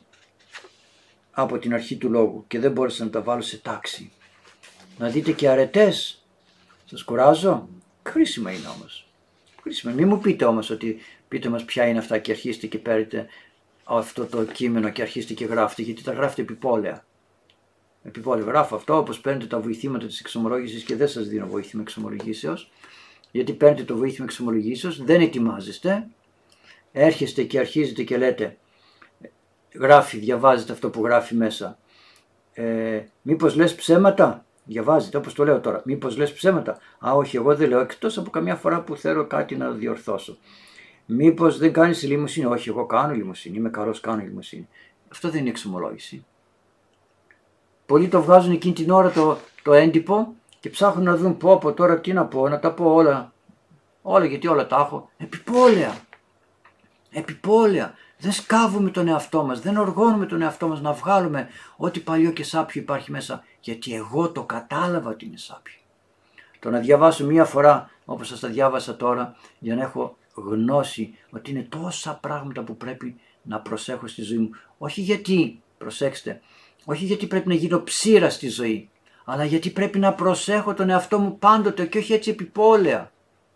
από την αρχή του λόγου, και δεν μπόρεσα να τα βάλω σε τάξη. Να δείτε και αρετές. Σας κουράζω? Χρήσιμα είναι όμως. Χρήσιμα. Μην μου πείτε όμως ότι πείτε μας ποια είναι αυτά και αρχίστε και παίρνετε αυτό το κείμενο και αρχίστε και γράφετε, γιατί τα γράφετε επιπόλαια. Επιπόλαια γράφω αυτό, όπως παίρνετε τα βοηθήματα της εξομολόγησης και δεν σας δίνω βοήθημα εξομολογήσεως, γιατί παίρνετε το βοήθημα εξομολογήσεως, δεν ετοιμάζεστε, έρχεστε και αρχίζετε και λέτε, γράφει, διαβάζετε αυτό που γράφει μέσα. Ε, μήπως λες ψέματα? Διαβάζετε όπως το λέω τώρα. Μήπως λες ψέματα? Α, όχι, εγώ δεν λέω, εκτός από καμιά φορά που θέλω κάτι να διορθώσω. Μήπως δεν κάνεις λιμουσίνη? Όχι, εγώ κάνω λιμουσίνη. Είμαι καλός, κάνω λιμουσίνη. Αυτό δεν είναι εξομολόγηση. Πολλοί το βγάζουν εκείνη την ώρα το, το έντυπο και ψάχνουν να δουν πω από τώρα τι να πω, να τα πω όλα. Όλα, γιατί όλα τα έχω. Επιπόλαια. Επιπόλαια. Δεν σκάβουμε τον εαυτό μας, δεν οργώνουμε τον εαυτό μας να βγάλουμε ό,τι παλιό και σάπιο υπάρχει μέσα, γιατί εγώ το κατάλαβα ότι είναι σάπιο. Το να διαβάσω μία φορά όπως σας τα διάβασα τώρα, για να έχω γνώση ότι είναι τόσα πράγματα που πρέπει να προσέχω στη ζωή μου. Όχι γιατί, προσέξτε, όχι γιατί πρέπει να γίνω ψήρα στη ζωή, αλλά γιατί πρέπει να προσέχω τον εαυτό μου πάντοτε και όχι έτσι επιπόλαια.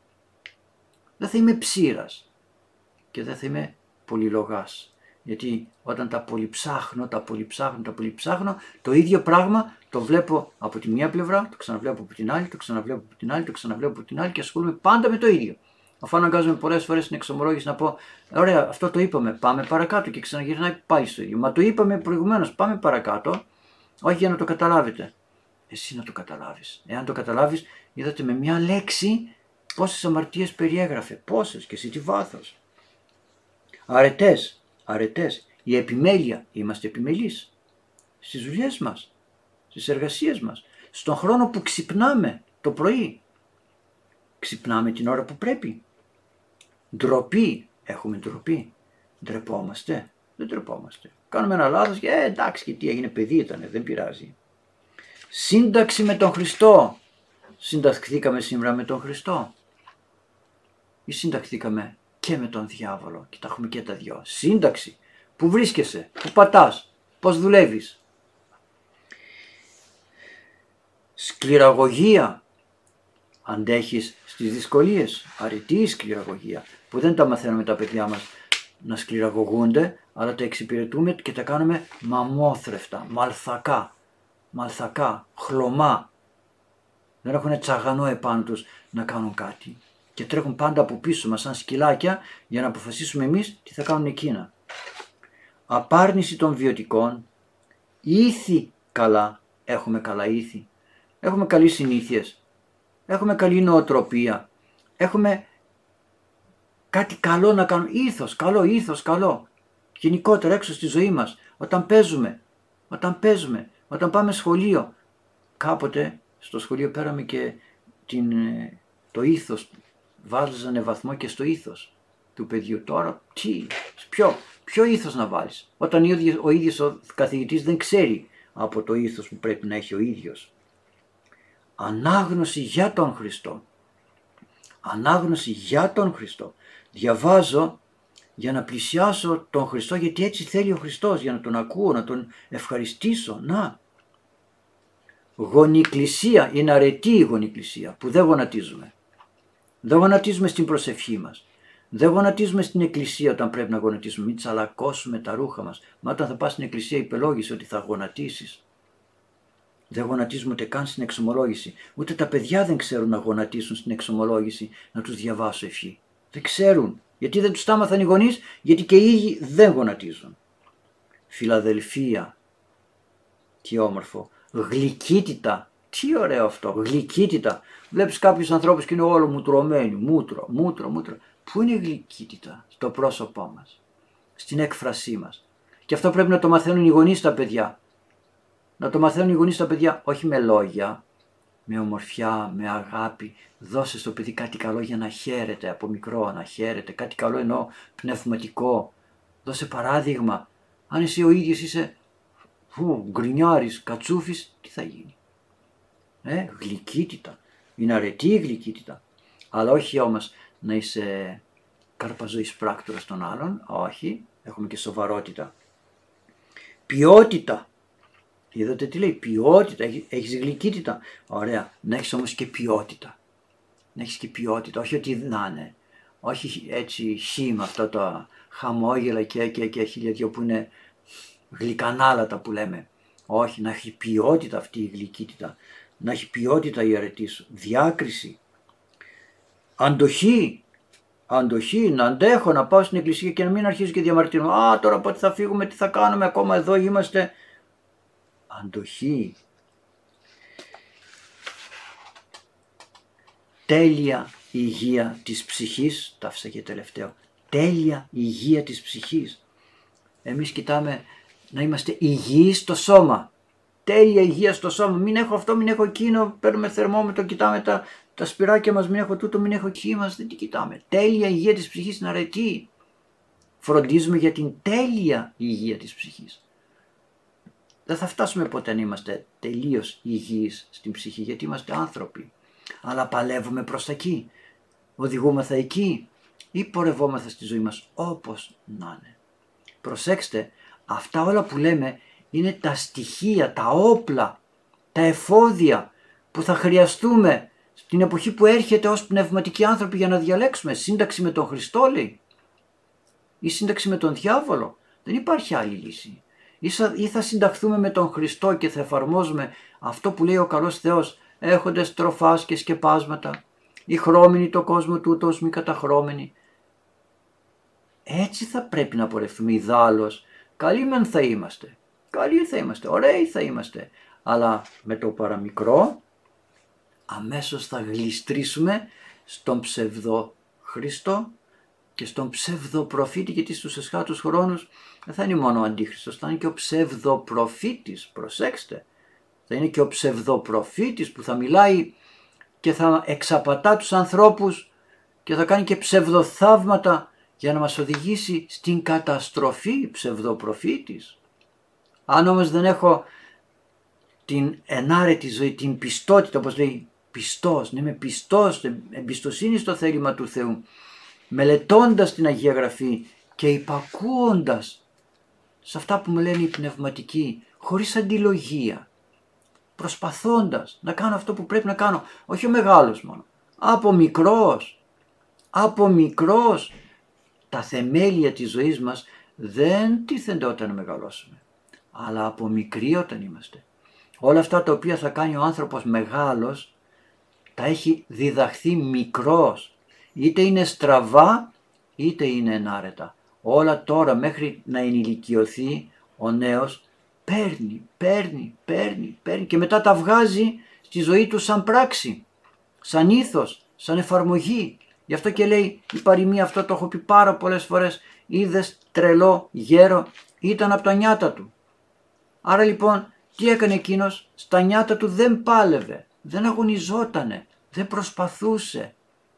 Δεν θα είμαι ψήρας και δεν θα είμαι πολυλογάς. Γιατί όταν τα πολυψάχνω, τα πολυψάχνω, τα πολυψάχνω, το ίδιο πράγμα το βλέπω από τη μία πλευρά, το ξαναβλέπω από την άλλη, το ξαναβλέπω από την άλλη, το ξαναβλέπω από την άλλη και ασχολούμαι πάντα με το ίδιο. Αφού αναγκάζομαι πολλές φορές στην εξομολόγηση να πω, ωραία, αυτό το είπαμε, πάμε παρακάτω και ξαναγυρνάει πάλι στο ίδιο. Μα το είπαμε προηγουμένως, πάμε παρακάτω, όχι για να το καταλάβετε. Εσύ να το καταλάβεις. Εάν το καταλάβεις, είδατε με μια λέξη πόσες αμαρτίες περιέγραφε, πόσες και σε τι βάθος. Αρετές, αρετές, Η επιμέλεια, είμαστε επιμελείς στις δουλειές μας, στις εργασίες μας, στον χρόνο που ξυπνάμε το πρωί. Ξυπνάμε την ώρα που πρέπει. Ντροπή, έχουμε ντροπή. Ντρεπόμαστε, δεν ντρεπόμαστε. Κάνουμε ένα λάθος και ε, εντάξει, και τι έγινε, παιδί ήτανε, δεν πειράζει. Σύνταξη με τον Χριστό. Συνταχθήκαμε σήμερα με τον Χριστό ή συνταχθήκαμε και με τον διάβολο και τα έχουμε και τα δυο? Σύνταξη. Πού βρίσκεσαι, πού πατάς, πώς δουλεύεις? Σκληραγωγία. Αντέχεις στις δυσκολίες? Αρετή σκληραγωγία, που δεν τα μαθαίνουμε τα παιδιά μας να σκληραγωγούνται, αλλά τα εξυπηρετούμε και τα κάνουμε μαμόθρεφτα, μαλθακά, μαλθακά, χλωμά. Δεν έχουν τσαγανό επάνω τους να κάνουν κάτι και τρέχουν πάντα από πίσω μας σαν σκυλάκια για να αποφασίσουμε εμείς τι θα κάνουν εκείνα. Απάρνηση των βιωτικών. Ήθη καλά. Έχουμε καλά ήθη. Έχουμε καλές συνήθειες. Έχουμε καλή νοοτροπία. Έχουμε κάτι καλό να κάνουμε. Ήθος, καλό, ήθος, καλό. Γενικότερα έξω στη ζωή μας. Όταν παίζουμε, όταν παίζουμε, όταν πάμε σχολείο. Κάποτε στο σχολείο πέραμε και την, το ήθος. Βάζανε βαθμό και στο ήθος του παιδιού. Τώρα τι, ποιο, ποιο ήθος να βάλεις? Όταν ο ίδιος, ο ίδιος ο καθηγητής δεν ξέρει από το ήθος που πρέπει να έχει ο ίδιος. Ανάγνωση για τον Χριστό. Ανάγνωση για τον Χριστό. Διαβάζω για να πλησιάσω τον Χριστό, γιατί έτσι θέλει ο Χριστός, για να τον ακούω, να τον ευχαριστήσω. Να. Γονικλησία, είναι αρετή η γονικλησία που δεν γονατίζουμε. Δεν γονατίζουμε στην προσευχή μας. Δεν γονατίζουμε στην εκκλησία όταν πρέπει να γονατίσουμε. Μην τσαλακώσουμε τα ρούχα μας. Μα όταν θα πας στην εκκλησία υπελόγησε ότι θα γονατίσεις. Δεν γονατίζουμε ούτε καν στην εξομολόγηση. Ούτε τα παιδιά δεν ξέρουν να γονατίσουν στην εξομολόγηση, να τους διαβάσω ευχή. Δεν ξέρουν. Γιατί δεν τους τα άμαθαν οι γονείς? Γιατί και οι ίδιοι δεν γονατίζουν. Φιλαδελφία. Τι όμορφο. Γλυκύτητα. Τι ωραίο αυτό. Γλυκύτητα. Βλέπεις κάποιους ανθρώπους και είναι όλο μουτρωμένοι. Μούτρο, μούτρο, μούτρο. Πού είναι η γλυκύτητα? Στο πρόσωπό μας. Στην έκφρασή μας. Και αυτό πρέπει να το μαθαίνουν οι γονείς στα παιδιά. Να το μαθαίνουν οι γονείς στα παιδιά, όχι με λόγια, με ομορφιά, με αγάπη. Δώσε στο παιδί κάτι καλό για να χαίρεται από μικρό, να χαίρεται. Κάτι καλό εννοώ πνευματικό. Δώσε παράδειγμα. Αν εσύ ο ίδιος είσαι φου, γκρινιάρης, κατσούφης, τι θα γίνει? Ε, γλυκύτητα. Είναι αρετή η γλυκύτητα. Αλλά όχι όμως να είσαι καρπαζοής πράκτορας των άλλων. Όχι, έχουμε και σοβαρότητα. Ποιότητα. Είδατε τι λέει? Ποιότητα. Έχεις γλυκύτητα. Ωραία. Να έχεις όμως και ποιότητα. Να έχεις και ποιότητα. Όχι ότι να είναι. Όχι έτσι χύμα αυτά τα χαμόγελα και, και, και χίλια δυο που είναι γλυκανάλατα που λέμε. Όχι. Να έχει ποιότητα αυτή η γλυκύτητα. Να έχει ποιότητα η αρετή σου. Διάκριση. Αντοχή. Αντοχή. Να αντέχω να πάω στην εκκλησία και να μην αρχίζω και διαμαρτύρω. Α, τώρα πότε θα φύγουμε, τι θα κάνουμε, ακόμα εδώ είμαστε. Αντοχή. Τέλεια υγεία της ψυχής. Τα άφησα και τελευταίο. Τέλεια υγεία της ψυχής. Εμείς κοιτάμε να είμαστε υγιεί στο σώμα. Τέλεια υγεία στο σώμα. Μην έχω αυτό, μην έχω εκείνο. Παίρνουμε θερμόμετρο, κοιτάμε τα, τα σπυράκια μας. Μην έχω τούτο, μην έχω εκεί μας. Δεν τη κοιτάμε. Τέλεια υγεία της ψυχής είναι αρετή. Φροντίζουμε για την τέλεια υγεία της ψυχής. Δεν θα φτάσουμε ποτέ να είμαστε τελείως υγιείς στην ψυχή, γιατί είμαστε άνθρωποι. Αλλά παλεύουμε προς τα εκεί. Οδηγούμεθα εκεί ή πορευόμεθα στη ζωή μας όπως να είναι. Προσέξτε, αυτά όλα που λέμε είναι τα στοιχεία, τα όπλα, τα εφόδια που θα χρειαστούμε στην εποχή που έρχεται ως πνευματικοί άνθρωποι για να διαλέξουμε. Σύνταξη με τον Χριστό λέει ή σύνταξη με τον διάβολο. Δεν υπάρχει άλλη λύση. Ή θα συνταχθούμε με τον Χριστό και θα εφαρμόζουμε αυτό που λέει ο καλός Θεός, έχοντες τροφάς και σκεπάσματα, οι χρώμενοι το κόσμο τούτος μη καταχρώμενοι. Έτσι θα πρέπει να πορευτούμε. Ιδάλλως, καλοί μεν θα είμαστε, καλοί θα είμαστε, ωραίοι θα είμαστε, αλλά με το παραμικρό αμέσως θα γλιστρήσουμε στον ψευδό Χριστό και στον ψευδοπροφήτη, γιατί στους εσχάτους χρόνους δεν θα είναι μόνο ο Αντίχριστος, θα είναι και ο ψευδοπροφήτης, προσέξτε. Θα είναι και ο ψευδοπροφήτης που θα μιλάει και θα εξαπατά τους ανθρώπους και θα κάνει και ψευδοθαύματα για να μας οδηγήσει στην καταστροφή, ψευδοπροφήτης. Αν όμως δεν έχω την ενάρετη ζωή, την πιστότητα, όπως λέει, πιστός, να είμαι πιστός, εμπιστοσύνη στο θέλημα του Θεού, μελετώντας την Αγία Γραφή και υπακούοντας σε αυτά που μου λένε οι πνευματικοί, χωρίς αντιλογία, προσπαθώντας να κάνω αυτό που πρέπει να κάνω, όχι ο μεγάλος μόνο, από μικρός, από μικρός, τα θεμέλια της ζωής μας δεν τίθενται όταν μεγαλώσουμε, αλλά από μικροί όταν είμαστε. Όλα αυτά τα οποία θα κάνει ο άνθρωπος μεγάλος, τα έχει διδαχθεί μικρός, είτε είναι στραβά είτε είναι ενάρετα. Όλα τώρα μέχρι να ενηλικιωθεί ο νέος παίρνει, παίρνει, παίρνει, παίρνει και μετά τα βγάζει στη ζωή του σαν πράξη, σαν ήθος, σαν εφαρμογή. Γι' αυτό και λέει η παροιμία, αυτό το έχω πει πάρα πολλές φορές, είδες τρελό γέρο, ήταν από τα νιάτα του. Άρα λοιπόν τι έκανε εκείνος, στα νιάτα του δεν πάλευε, δεν αγωνιζότανε, δεν προσπαθούσε,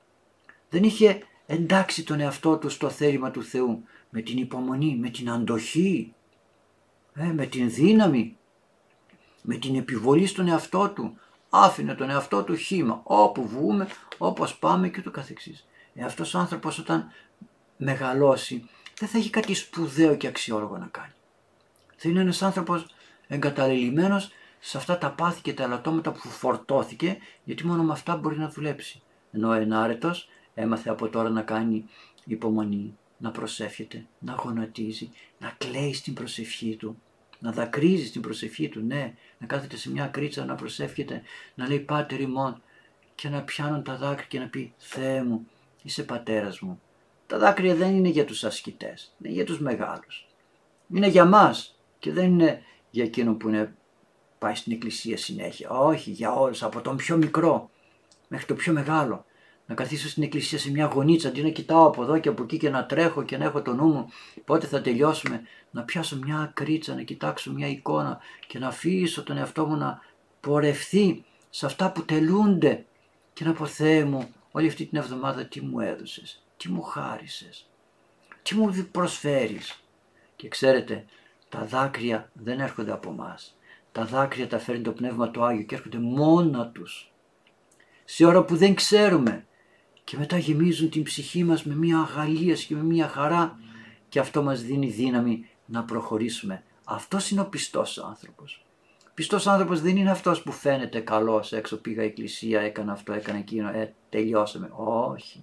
δεν είχε εντάξει τον εαυτό του στο θέλημα του Θεού με την υπομονή, με την αντοχή, ε, με την δύναμη, με την επιβολή στον εαυτό του. Άφηνε τον εαυτό του χύμα, όπου βγούμε, όπως πάμε και το καθεξής. Ε, αυτός ο άνθρωπος όταν μεγαλώσει δεν θα έχει κάτι σπουδαίο και αξιόλογο να κάνει. Θα είναι ένας άνθρωπος εγκαταλελειμμένος σε αυτά τα πάθη και τα ελαττώματα που φορτώθηκε, γιατί μόνο με αυτά μπορεί να δουλέψει. Ενώ ο ενάρετος έμαθε από τώρα να κάνει υπομονή, να προσεύχεται, να γονατίζει, να κλαίει στην προσευχή του, να δακρύζει στην προσευχή του, ναι, να κάθεται σε μια κρίτσα να προσεύχεται, να λέει Πάτερ ημών και να πιάνουν τα δάκρυα και να πει Θεέ μου, είσαι πατέρας μου. Τα δάκρυα δεν είναι για τους ασκητές, είναι για τους μεγάλους. Είναι για μας και δεν είναι για εκείνο που είναι, πάει στην εκκλησία συνέχεια. Όχι, για όλους, από τον πιο μικρό μέχρι το πιο μεγάλο. Να καθίσω στην εκκλησία σε μια γωνίτσα, αντί να κοιτάω από εδώ και από εκεί και να τρέχω και να έχω το νου μου πότε θα τελειώσουμε, να πιάσω μια κρίτσα, να κοιτάξω μια εικόνα και να αφήσω τον εαυτό μου να πορευθεί σε αυτά που τελούνται και να πω Θεέ μου, όλη αυτή την εβδομάδα τι μου έδωσες, τι μου χάρισες, τι μου προσφέρεις. Και ξέρετε, τα δάκρυα δεν έρχονται από μας. Τα δάκρυα τα φέρνει το Πνεύμα το Άγιο και έρχονται μόνα τους σε ώρα που δεν ξέρουμε και μετά γεμίζουν την ψυχή μας με μια αγαλίαση και με μια χαρά και αυτό μας δίνει δύναμη να προχωρήσουμε. Αυτός είναι ο πιστός άνθρωπος. Πιστός άνθρωπος δεν είναι αυτός που φαίνεται καλός, έξω πήγα εκκλησία, έκανα αυτό, έκανα εκείνο, ε, τελειώσαμε. Όχι.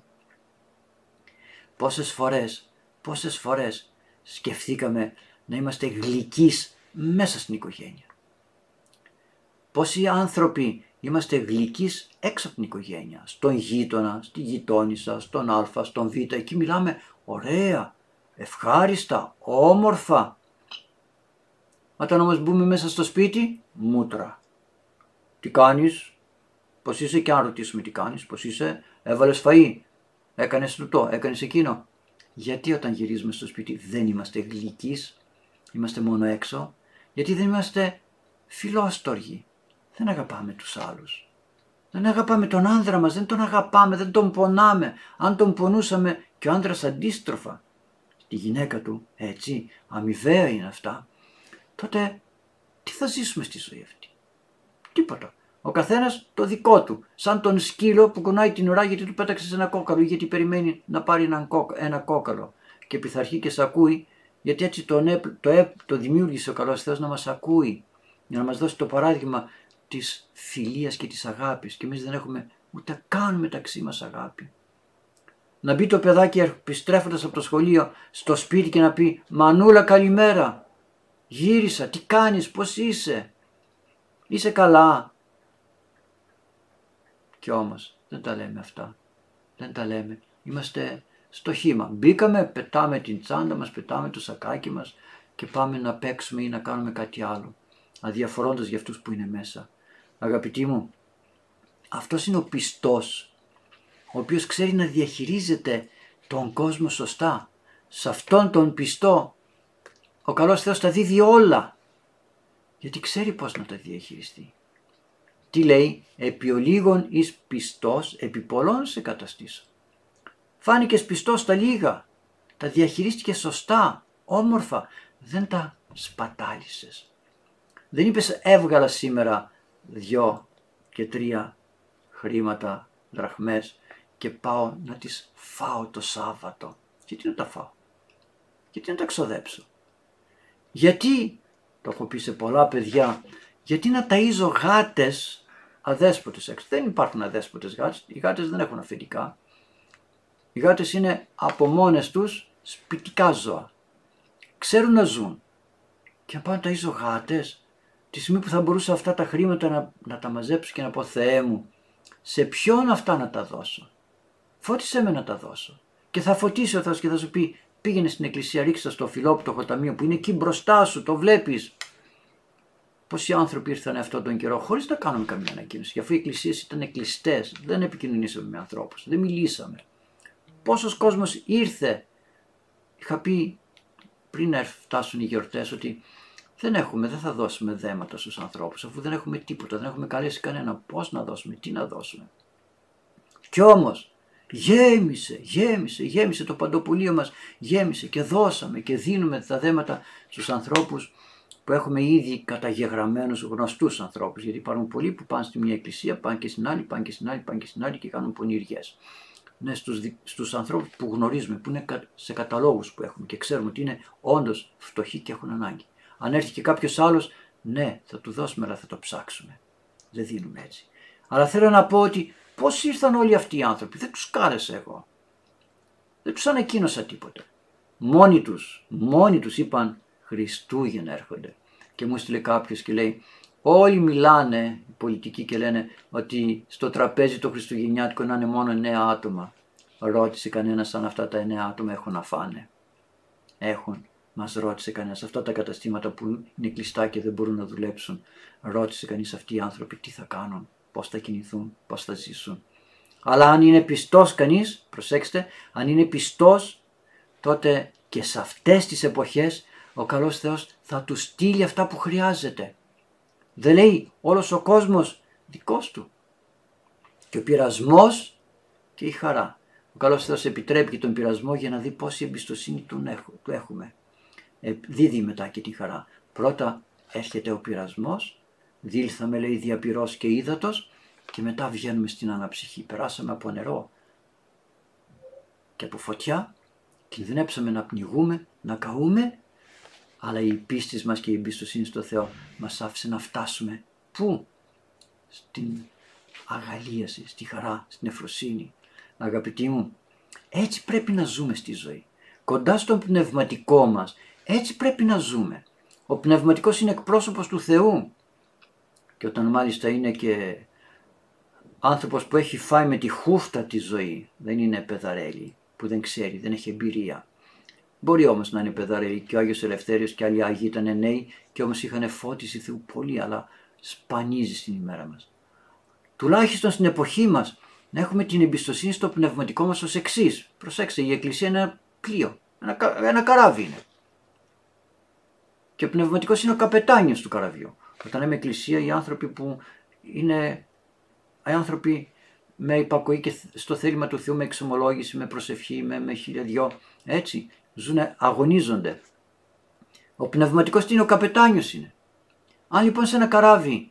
Πόσες φορές, πόσες φορές σκεφτήκαμε να είμαστε γλυκείς μέσα στην οικογένεια. Πόσοι άνθρωποι είμαστε γλυκείς έξω από την οικογένεια, στον γείτονα, στη γειτόνισσα, στον α, στον β, εκεί μιλάμε ωραία, ευχάριστα, όμορφα. Όταν όμως μπούμε μέσα στο σπίτι, μούτρα. Τι κάνεις, πώς είσαι, και αν ρωτήσουμε τι κάνεις, πώς είσαι, έβαλες φαΐ, έκανες τούτο, έκανες εκείνο. Γιατί όταν γυρίζουμε στο σπίτι δεν είμαστε γλυκείς, είμαστε μόνο έξω, γιατί δεν είμαστε φιλόστοργοι. Δεν αγαπάμε τους άλλους. Δεν αγαπάμε τον άνδρα μας, δεν τον αγαπάμε, δεν τον πονάμε. Αν τον πονούσαμε και ο άνδρας αντίστροφα στη γυναίκα του, έτσι, αμοιβαία είναι αυτά, τότε τι θα ζήσουμε στη ζωή αυτή. Τίποτα. Ο καθένας το δικό του. Σαν τον σκύλο που κουνάει την ουρά γιατί του πέταξε ένα κόκαλο, γιατί περιμένει να πάρει ένα, κόκ, ένα κόκαλο και πειθαρχεί και σ' ακούει, γιατί έτσι το, το, το δημιούργησε ο καλός Θεός να μας ακούει, για να μας δώσει το παράδειγμα της φιλίας και της αγάπης, και εμείς δεν έχουμε ούτε καν μεταξύ μας αγάπη. Να μπει το παιδάκι επιστρέφοντας από το σχολείο στο σπίτι και να πει «Μανούλα, καλημέρα, γύρισα, τι κάνεις, πώς είσαι, είσαι καλά?» Και όμως δεν τα λέμε αυτά, δεν τα λέμε, είμαστε στο χύμα. Μπήκαμε, πετάμε την τσάντα μας, πετάμε το σακάκι μας και πάμε να παίξουμε ή να κάνουμε κάτι άλλο, αδιαφορώντας για αυτούς που είναι μέσα. Αγαπητοί μου, αυτός είναι ο πιστός, ο οποίος ξέρει να διαχειρίζεται τον κόσμο σωστά. Σε αυτόν τον πιστό ο καλός Θεός τα δίδει όλα, γιατί ξέρει πώς να τα διαχειριστεί. Τι λέει? Επί ολίγων εις πιστός, επί πολλών σε καταστήσω. Φάνηκες πιστός στα λίγα, τα διαχειρίστηκες σωστά, όμορφα, δεν τα σπατάλησες. Δεν είπες έβγαλα σήμερα δυο και τρία χρήματα, δραχμές, και πάω να τις φάω το Σάββατο. Γιατί να τα φάω? Γιατί να τα ξοδέψω? Γιατί, το έχω πει σε πολλά παιδιά, γιατί να ταΐζω γάτες αδέσποτες έξω? Δεν υπάρχουν αδέσποτες γάτες, οι γάτες δεν έχουν αφεντικά. Οι γάτες είναι από μόνες τους σπιτικά ζώα. Ξέρουν να ζουν. Και να πάω να ταΐζω γάτες, τη στιγμή που θα μπορούσα αυτά τα χρήματα να, να τα μαζέψω και να πω Θεέ μου, σε ποιον αυτά να τα δώσω? Φώτισέ με να τα δώσω. Και θα φωτίσει ο Θεός και θα σου πει πήγαινε στην εκκλησία, ρίξτε στο φιλόπτωχο ταμείο που είναι εκεί μπροστά σου, το βλέπεις. Πόσοι άνθρωποι ήρθαν αυτόν τον καιρό χωρίς να κάνουμε καμία ανακοίνωση. Και αφού οι εκκλησίες ήταν κλειστές, δεν επικοινωνήσαμε με ανθρώπους, δεν μιλήσαμε. Πόσος κόσμος ήρθε? Είχα πει πριν φτάσουν οι γιορτές ότι δεν έχουμε, δεν θα δώσουμε δέματα στους ανθρώπους, αφού δεν έχουμε τίποτα, δεν έχουμε καλέσει κανένα. Πώς να δώσουμε, τι να δώσουμε? Κι όμως γέμισε, γέμισε, γέμισε το παντοπολείο μας, γέμισε και δώσαμε και δίνουμε τα δέματα στους ανθρώπους που έχουμε ήδη καταγεγραμμένους γνωστούς ανθρώπους. Γιατί υπάρχουν πολλοί που πάνε στη μια εκκλησία, πάνε και στην άλλη, πάνε και στην άλλη, πάνε και στην άλλη και κάνουν πονηριές. Ναι, στους, στους ανθρώπους που γνωρίζουμε, που είναι σε καταλόγους που έχουμε και ξέρουμε ότι είναι όντως φτωχοί και έχουν ανάγκη. Αν έρθει και κάποιος άλλος, ναι, θα του δώσουμε, αλλά θα το ψάξουμε. Δεν δίνουμε έτσι. Αλλά θέλω να πω ότι πώς ήρθαν όλοι αυτοί οι άνθρωποι? Δεν τους κάλεσα εγώ. Δεν τους ανακοίνωσα τίποτα. Μόνοι τους, μόνοι τους είπαν Χριστούγεννα έρχονται. Και μου έστειλε κάποιος και λέει, όλοι μιλάνε, οι πολιτικοί, και λένε ότι στο τραπέζι το χριστουγεννιάτικο να είναι μόνο εννέα άτομα. Ρώτησε κανένας αν αυτά τα εννέα άτομα έχουν να φάνε? Έχουν. Μας ρώτησε κανένας? Αυτά τα καταστήματα που είναι κλειστά και δεν μπορούν να δουλέψουν, ρώτησε κανείς αυτοί οι άνθρωποι τι θα κάνουν, πώς θα κινηθούν, πώς θα ζήσουν? Αλλά αν είναι πιστός κανείς, προσέξτε, αν είναι πιστός, τότε και σε αυτές τις εποχές ο καλός Θεός θα του στείλει αυτά που χρειάζεται. Δεν λέει όλος ο κόσμος δικός του. Και ο πειρασμός και η χαρά. Ο καλός Θεός επιτρέπει τον πειρασμό για να δει πόση εμπιστοσύνη του έχουμε. Ε, δίδει μετά και τη χαρά. Πρώτα έρχεται ο πειρασμός, δήλθαμε λέει δια πυρός και ύδατος, και μετά βγαίνουμε στην αναψυχή. Περάσαμε από νερό και από φωτιά, κινδυνέψαμε να πνιγούμε, να καούμε, αλλά η πίστη μας και η εμπιστοσύνη στο Θεό μας άφησε να φτάσουμε πού? Στην αγαλίαση, στη χαρά, στην ευφροσύνη. Αγαπητοί μου, έτσι πρέπει να ζούμε στη ζωή. Κοντά στον πνευματικό μας, έτσι πρέπει να ζούμε. Ο πνευματικός είναι εκπρόσωπος του Θεού. Και όταν μάλιστα είναι και άνθρωπος που έχει φάει με τη χούφτα τη ζωή, δεν είναι παιδαρέλη, που δεν ξέρει, δεν έχει εμπειρία. Μπορεί όμως να είναι παιδαρέλη, και ο Άγιος Ελευθέριος και άλλοι Άγιοι ήταν νέοι και όμως είχαν φώτιση Θεού πολύ, αλλά σπανίζει στην ημέρα μας. Τουλάχιστον στην εποχή μας να έχουμε την εμπιστοσύνη στο πνευματικό μας ως εξής. Προσέξτε, η Εκκλησία είναι ένα πλοίο, ένα, ένα καράβι είναι. Και ο πνευματικός είναι ο καπετάνιος του καραβιού. Όταν λέμε Εκκλησία, οι άνθρωποι που είναι οι άνθρωποι με υπακοή και στο θέλημα του Θεού, με εξομολόγηση, με προσευχή, με, με χιλιαδιό, έτσι, ζουνε, αγωνίζονται. Ο πνευματικός είναι ο καπετάνιος είναι. Αν λοιπόν σε ένα καράβι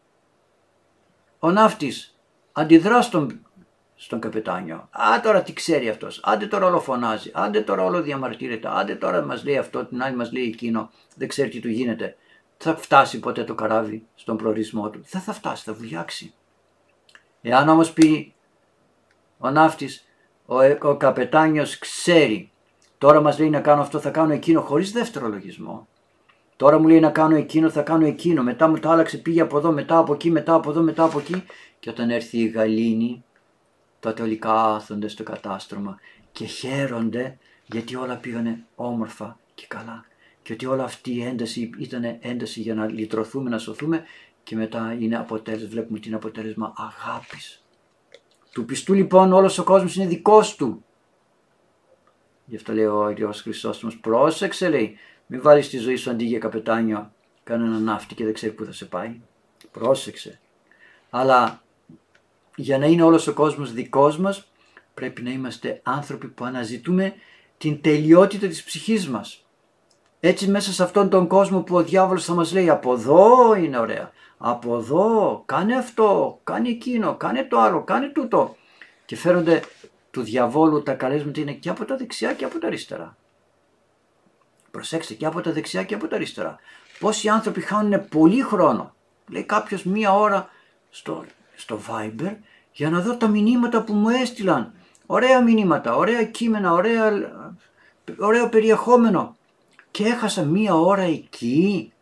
ο ναύτης αντιδρά στον, στον καπετάνιο, α τώρα τι ξέρει αυτός, άντε τώρα όλο φωνάζει, άντε τώρα όλο διαμαρτύρεται, άντε τώρα μας λέει αυτό, την άλλη μας λέει εκείνο, δεν ξέρει τι του γίνεται, θα φτάσει ποτέ το καράβι στον προορισμό του? Δεν θα φτάσει, θα βουλιάξει. Εάν όμως πει ο ναύτης, ο, ο καπετάνιος ξέρει, τώρα μας λέει να κάνω αυτό, θα κάνω εκείνο, χωρίς δεύτερο λογισμό. Τώρα μου λέει να κάνω εκείνο, θα κάνω εκείνο, μετά μου το άλλαξε, πήγε από εδώ, μετά από εκεί, μετά από εδώ, μετά από εκεί. Και όταν έρθει η γαλήνη, τότε όλοι κάθονται στο κατάστρωμα και χαίρονται γιατί όλα πήγανε όμορφα και καλά. Και ότι όλα αυτή η ένταση ήταν ένταση για να λυτρωθούμε, να σωθούμε, και μετά είναι αποτέλεσμα, βλέπουμε ότι είναι αποτέλεσμα αγάπης. Του πιστού λοιπόν όλος ο κόσμος είναι δικός του. Γι' αυτό λέει ο Ιερός Χρυσόστομος, πρόσεξε λέει, μην βάλεις τη ζωή σου αντί για καπετάνιο κανένα ναύτη και δεν ξέρει πού θα σε πάει. Πρόσεξε. Αλλά για να είναι όλος ο κόσμος δικός μας, πρέπει να είμαστε άνθρωποι που αναζητούμε την τελειότητα της ψυχής μας. Έτσι μέσα σε αυτόν τον κόσμο που ο διάβολος θα μας λέει από εδώ είναι ωραία, από εδώ κάνε αυτό, κάνε εκείνο, κάνε το άλλο, κάνε τούτο, και φέρονται του διαβόλου τα καλέσματα είναι και από τα δεξιά και από τα αριστερά. Προσέξτε, και από τα δεξιά και από τα αριστερά. Πόσοι άνθρωποι χάνουν πολύ χρόνο, λέει κάποιος μία ώρα στο, στο Viber για να δω τα μηνύματα που μου έστειλαν. Ωραία μηνύματα, ωραία κείμενα, ωραία, ωραίο περιεχόμενο. Και έχασα μία ώρα εκεί.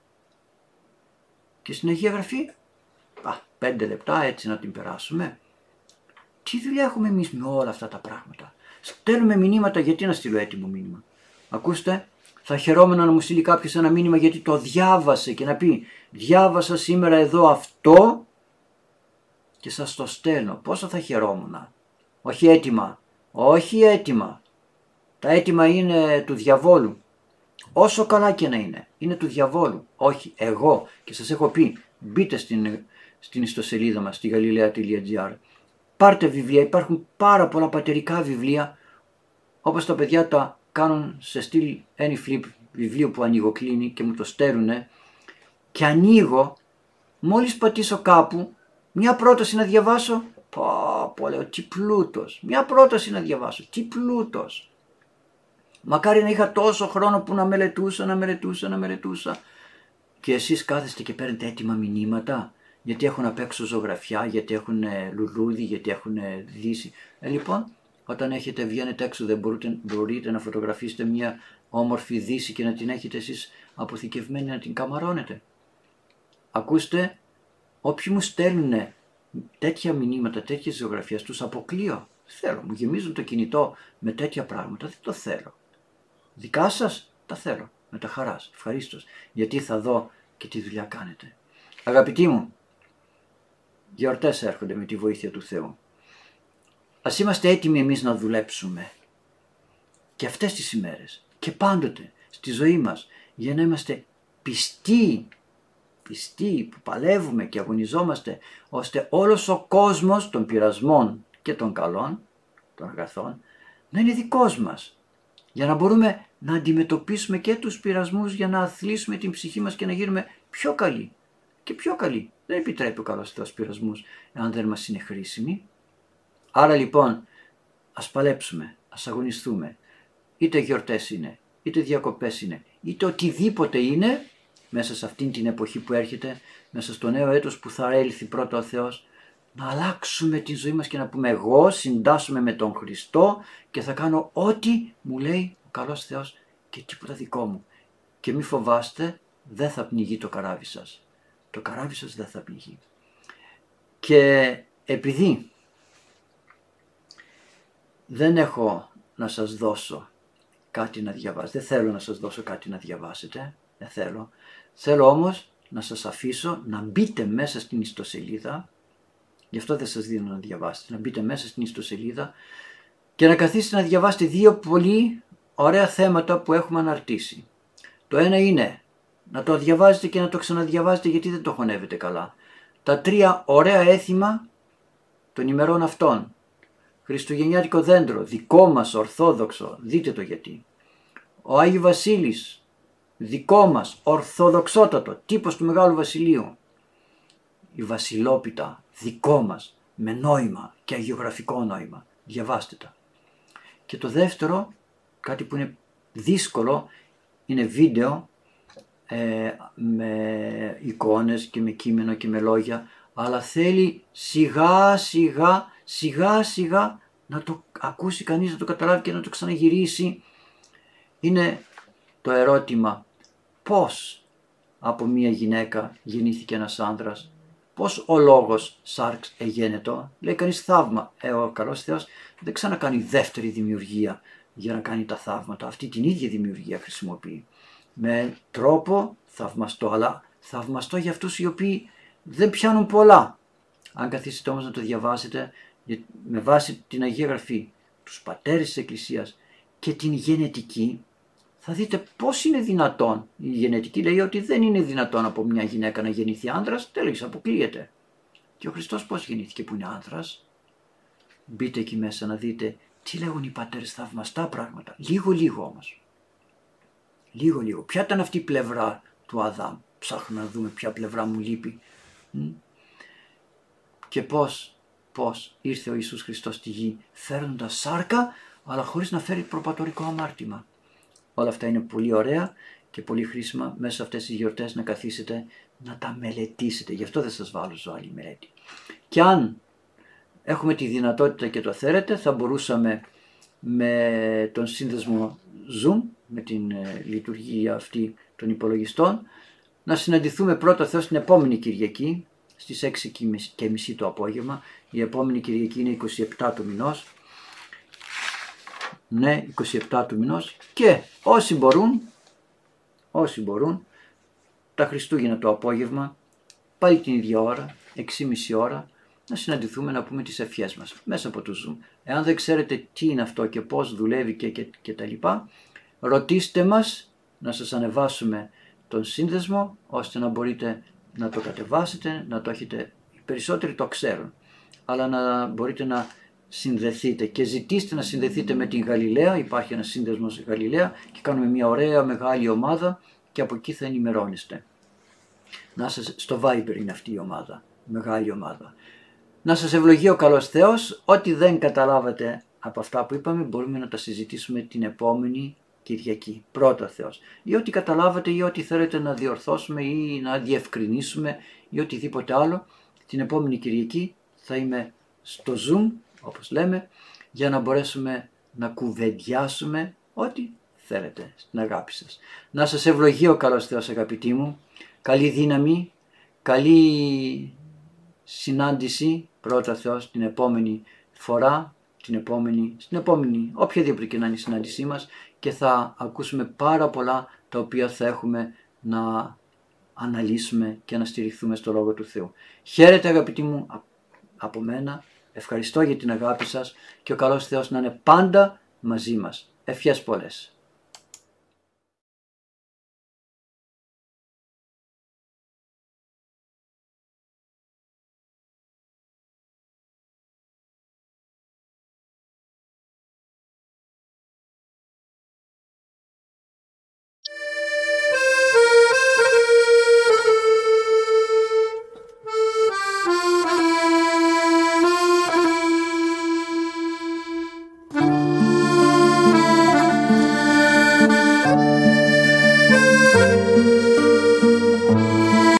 Και στην Αγία Γραφή, α, πέντε λεπτά έτσι να την περάσουμε. Τι δουλειά έχουμε εμείς με όλα αυτά τα πράγματα. Στέλνουμε μηνύματα, γιατί να στείλω έτοιμο μήνυμα. Ακούστε, θα χαιρόμουν να μου στείλει κάποιος ένα μήνυμα γιατί το διάβασε και να πει διάβασα σήμερα εδώ αυτό και σας το στέλνω. Πόσο θα χαιρόμουν. Όχι έτοιμα, όχι έτοιμα. Τα έτοιμα είναι του διαβόλου. Όσο καλά και να είναι, είναι του διαβόλου. Όχι, εγώ, και σας έχω πει, μπείτε στην, στην ιστοσελίδα μας, στη γαλιλαία τελεία τζι άρ. Πάρτε βιβλία, υπάρχουν πάρα πολλά πατερικά βιβλία, όπως τα παιδιά τα κάνουν σε στυλ AnyFlip, βιβλίο που ανοίγω κλείνει και μου το στέλνουνε, και ανοίγω, μόλις πατήσω κάπου, μια πρόταση να διαβάσω, πω, πω λέω, τι πλούτος, μια πρόταση να διαβάσω, τι πλούτος. Μακάρι να είχα τόσο χρόνο που να μελετούσα, να μελετούσα, να μελετούσα. Και εσείς κάθεστε και παίρνετε έτοιμα μηνύματα, γιατί έχουν απ' έξω ζωγραφιά, γιατί έχουν λουλούδι, γιατί έχουν δύση. Ε, λοιπόν, όταν έχετε, βγαίνετε έξω, δεν μπορείτε, μπορείτε να φωτογραφίσετε μια όμορφη δύση και να την έχετε εσείς αποθηκευμένη, να την καμαρώνετε. Ακούστε, όποιοι μου στέλνουν τέτοια μηνύματα, τέτοιες ζωγραφιές, τους αποκλείω. Θέλω, μου γεμίζουν το κινητό με τέτοια πράγματα, δεν το θέλω. Δικά σας τα θέλω, με τα χαράς, ευχαρίστως, γιατί θα δω και τι δουλειά κάνετε. Αγαπητοί μου, γιορτές έρχονται με τη βοήθεια του Θεού. Ας είμαστε έτοιμοι εμείς να δουλέψουμε και αυτές τις ημέρες και πάντοτε στη ζωή μας, για να είμαστε πιστοί, πιστοί που παλεύουμε και αγωνιζόμαστε, ώστε όλος ο κόσμος των πειρασμών και των καλών, των αγαθών, να είναι δικός μας. Για να μπορούμε να αντιμετωπίσουμε και τους πειρασμούς, για να αθλήσουμε την ψυχή μας και να γίνουμε πιο καλοί. Και πιο καλοί. Δεν επιτρέπει ο καλός Θεός πειρασμούς, αν δεν μας είναι χρήσιμοι. Άρα λοιπόν, ας παλέψουμε, ας αγωνιστούμε. Είτε γιορτές είναι, είτε διακοπές είναι, είτε οτιδήποτε είναι, μέσα σε αυτήν την εποχή που έρχεται, μέσα στο νέο έτος που θα έλθει πρώτα ο Θεός, να αλλάξουμε τη ζωή μας και να πούμε εγώ συντάσσομαι με τον Χριστό και θα κάνω ό,τι μου λέει ο καλός Θεός και τίποτα δικό μου. Και μη φοβάστε, δεν θα πνιγεί το καράβι σας. Το καράβι σας δεν θα πνιγεί. Και επειδή δεν έχω να σας δώσω κάτι να διαβάσετε, δεν θέλω να σας δώσω κάτι να διαβάσετε, δεν θέλω. Θέλω όμως να σας αφήσω να μπείτε μέσα στην ιστοσελίδα. Γι' αυτό δεν σας δίνω να διαβάσετε. Να μπείτε μέσα στην ιστοσελίδα και να καθίσετε να διαβάσετε δύο πολύ ωραία θέματα που έχουμε αναρτήσει. Το ένα είναι να το διαβάζετε και να το ξαναδιαβάζετε, γιατί δεν το χωνεύετε καλά. Τα τρία ωραία έθιμα των ημερών αυτών. Χριστουγεννιάτικο δέντρο, δικό μας ορθόδοξο, δείτε το γιατί. Ο Άγιο Βασίλης, δικό μας, ορθοδοξότατο, τύπος του Μεγάλου Βασιλείου. Η Βασιλόπιτα, δικό μας, με νόημα και αγιογραφικό νόημα. Διαβάστε τα. Και το δεύτερο, κάτι που είναι δύσκολο, είναι βίντεο ε, με εικόνες και με κείμενο και με λόγια, αλλά θέλει σιγά σιγά, σιγά σιγά να το ακούσει κανείς, να το καταλάβει και να το ξαναγυρίσει. Είναι το ερώτημα, πώς από μία γυναίκα γεννήθηκε ένας άνδρας, πώς ο λόγος σάρξ εγένετο. Λέει κανείς θαύμα. Ε, ο καλός Θεός δεν ξανακάνει δεύτερη δημιουργία για να κάνει τα θαύματα. Αυτή την ίδια δημιουργία χρησιμοποιεί. Με τρόπο θαυμαστό, αλλά θαυμαστό για αυτούς οι οποίοι δεν πιάνουν πολλά. Αν καθίσετε όμως να το διαβάσετε, με βάση την Αγία Γραφή, τους πατέρες της Εκκλησίας, και την γενετική, θα δείτε πώς είναι δυνατόν. Η γενετική λέει ότι δεν είναι δυνατόν από μια γυναίκα να γεννηθεί άνδρας, τέλος, αποκλείεται. Και ο Χριστός πώς γεννήθηκε που είναι άνδρας? Μπείτε εκεί μέσα να δείτε τι λέγουν οι πατέρες, θαυμαστά πράγματα. Λίγο λίγο όμως. Λίγο λίγο. Ποια ήταν αυτή η πλευρά του Αδάμ? Ψάχνουμε να δούμε ποια πλευρά μου λείπει. Και πώς, πώς ήρθε ο Ιησούς Χριστός στη γη φέρνοντας σάρκα, αλλά χωρίς να φέρει προπατορικό αμάρτημα. Όλα αυτά είναι πολύ ωραία και πολύ χρήσιμα μέσα σε αυτές τις γιορτές να καθίσετε να τα μελετήσετε. Γι' αυτό δεν σας βάλω ζω άλλη μελέτη. Και αν έχουμε τη δυνατότητα και το θέλετε, θα μπορούσαμε με τον σύνδεσμο Zoom, με την ε, λειτουργία αυτή των υπολογιστών, να συναντηθούμε πρώτα Θεός την επόμενη Κυριακή στις έξι και μισή το απόγευμα. Η επόμενη Κυριακή είναι είκοσι επτά του μηνός. Ναι, είκοσι επτά του μηνός. Και όσοι μπορούν, όσοι μπορούν, τα Χριστούγεννα το απόγευμα, πάλι την ίδια ώρα, έξι και μισή ώρα, να συναντηθούμε να πούμε τις ευχές μας μέσα από το Zoom. Εάν δεν ξέρετε τι είναι αυτό και πώς δουλεύει και, και, και τα λοιπά, ρωτήστε μας να σας ανεβάσουμε τον σύνδεσμο, ώστε να μπορείτε να το κατεβάσετε, να το έχετε. Οι περισσότεροι το ξέρουν, αλλά να μπορείτε να συνδεθείτε και ζητήστε να συνδεθείτε με την Γαλιλαία. Υπάρχει ένα σύνδεσμος Γαλιλαία και κάνουμε μια ωραία μεγάλη ομάδα και από εκεί θα ενημερώνεστε. Να σας, στο Viber είναι αυτή η ομάδα, μεγάλη ομάδα. Να σας ευλογεί ο καλός Θεός. Ό,τι δεν καταλάβατε από αυτά που είπαμε μπορούμε να τα συζητήσουμε την επόμενη Κυριακή. Πρώτα Θεός. Ή ό,τι καταλάβατε ή ό,τι θέλετε να διορθώσουμε ή να διευκρινίσουμε ή οτιδήποτε άλλο. Την επόμενη Κυριακή θα είμαι στο Zoom, όπως λέμε, για να μπορέσουμε να κουβεντιάσουμε ό,τι θέλετε στην αγάπη σας. Να σας ευλογεί ο καλός Θεός, αγαπητοί μου. Καλή δύναμη, καλή συνάντηση, πρώτα Θεός, την επόμενη φορά, την επόμενη, στην επόμενη, οποιαδήποτε και να είναι η συνάντησή μας, και θα ακούσουμε πάρα πολλά τα οποία θα έχουμε να αναλύσουμε και να στηριχθούμε στο Λόγο του Θεού. Χαίρετε αγαπητοί μου από μένα, ευχαριστώ για την αγάπη σας και ο καλός Θεός να είναι πάντα μαζί μας. Ευχές πολλές.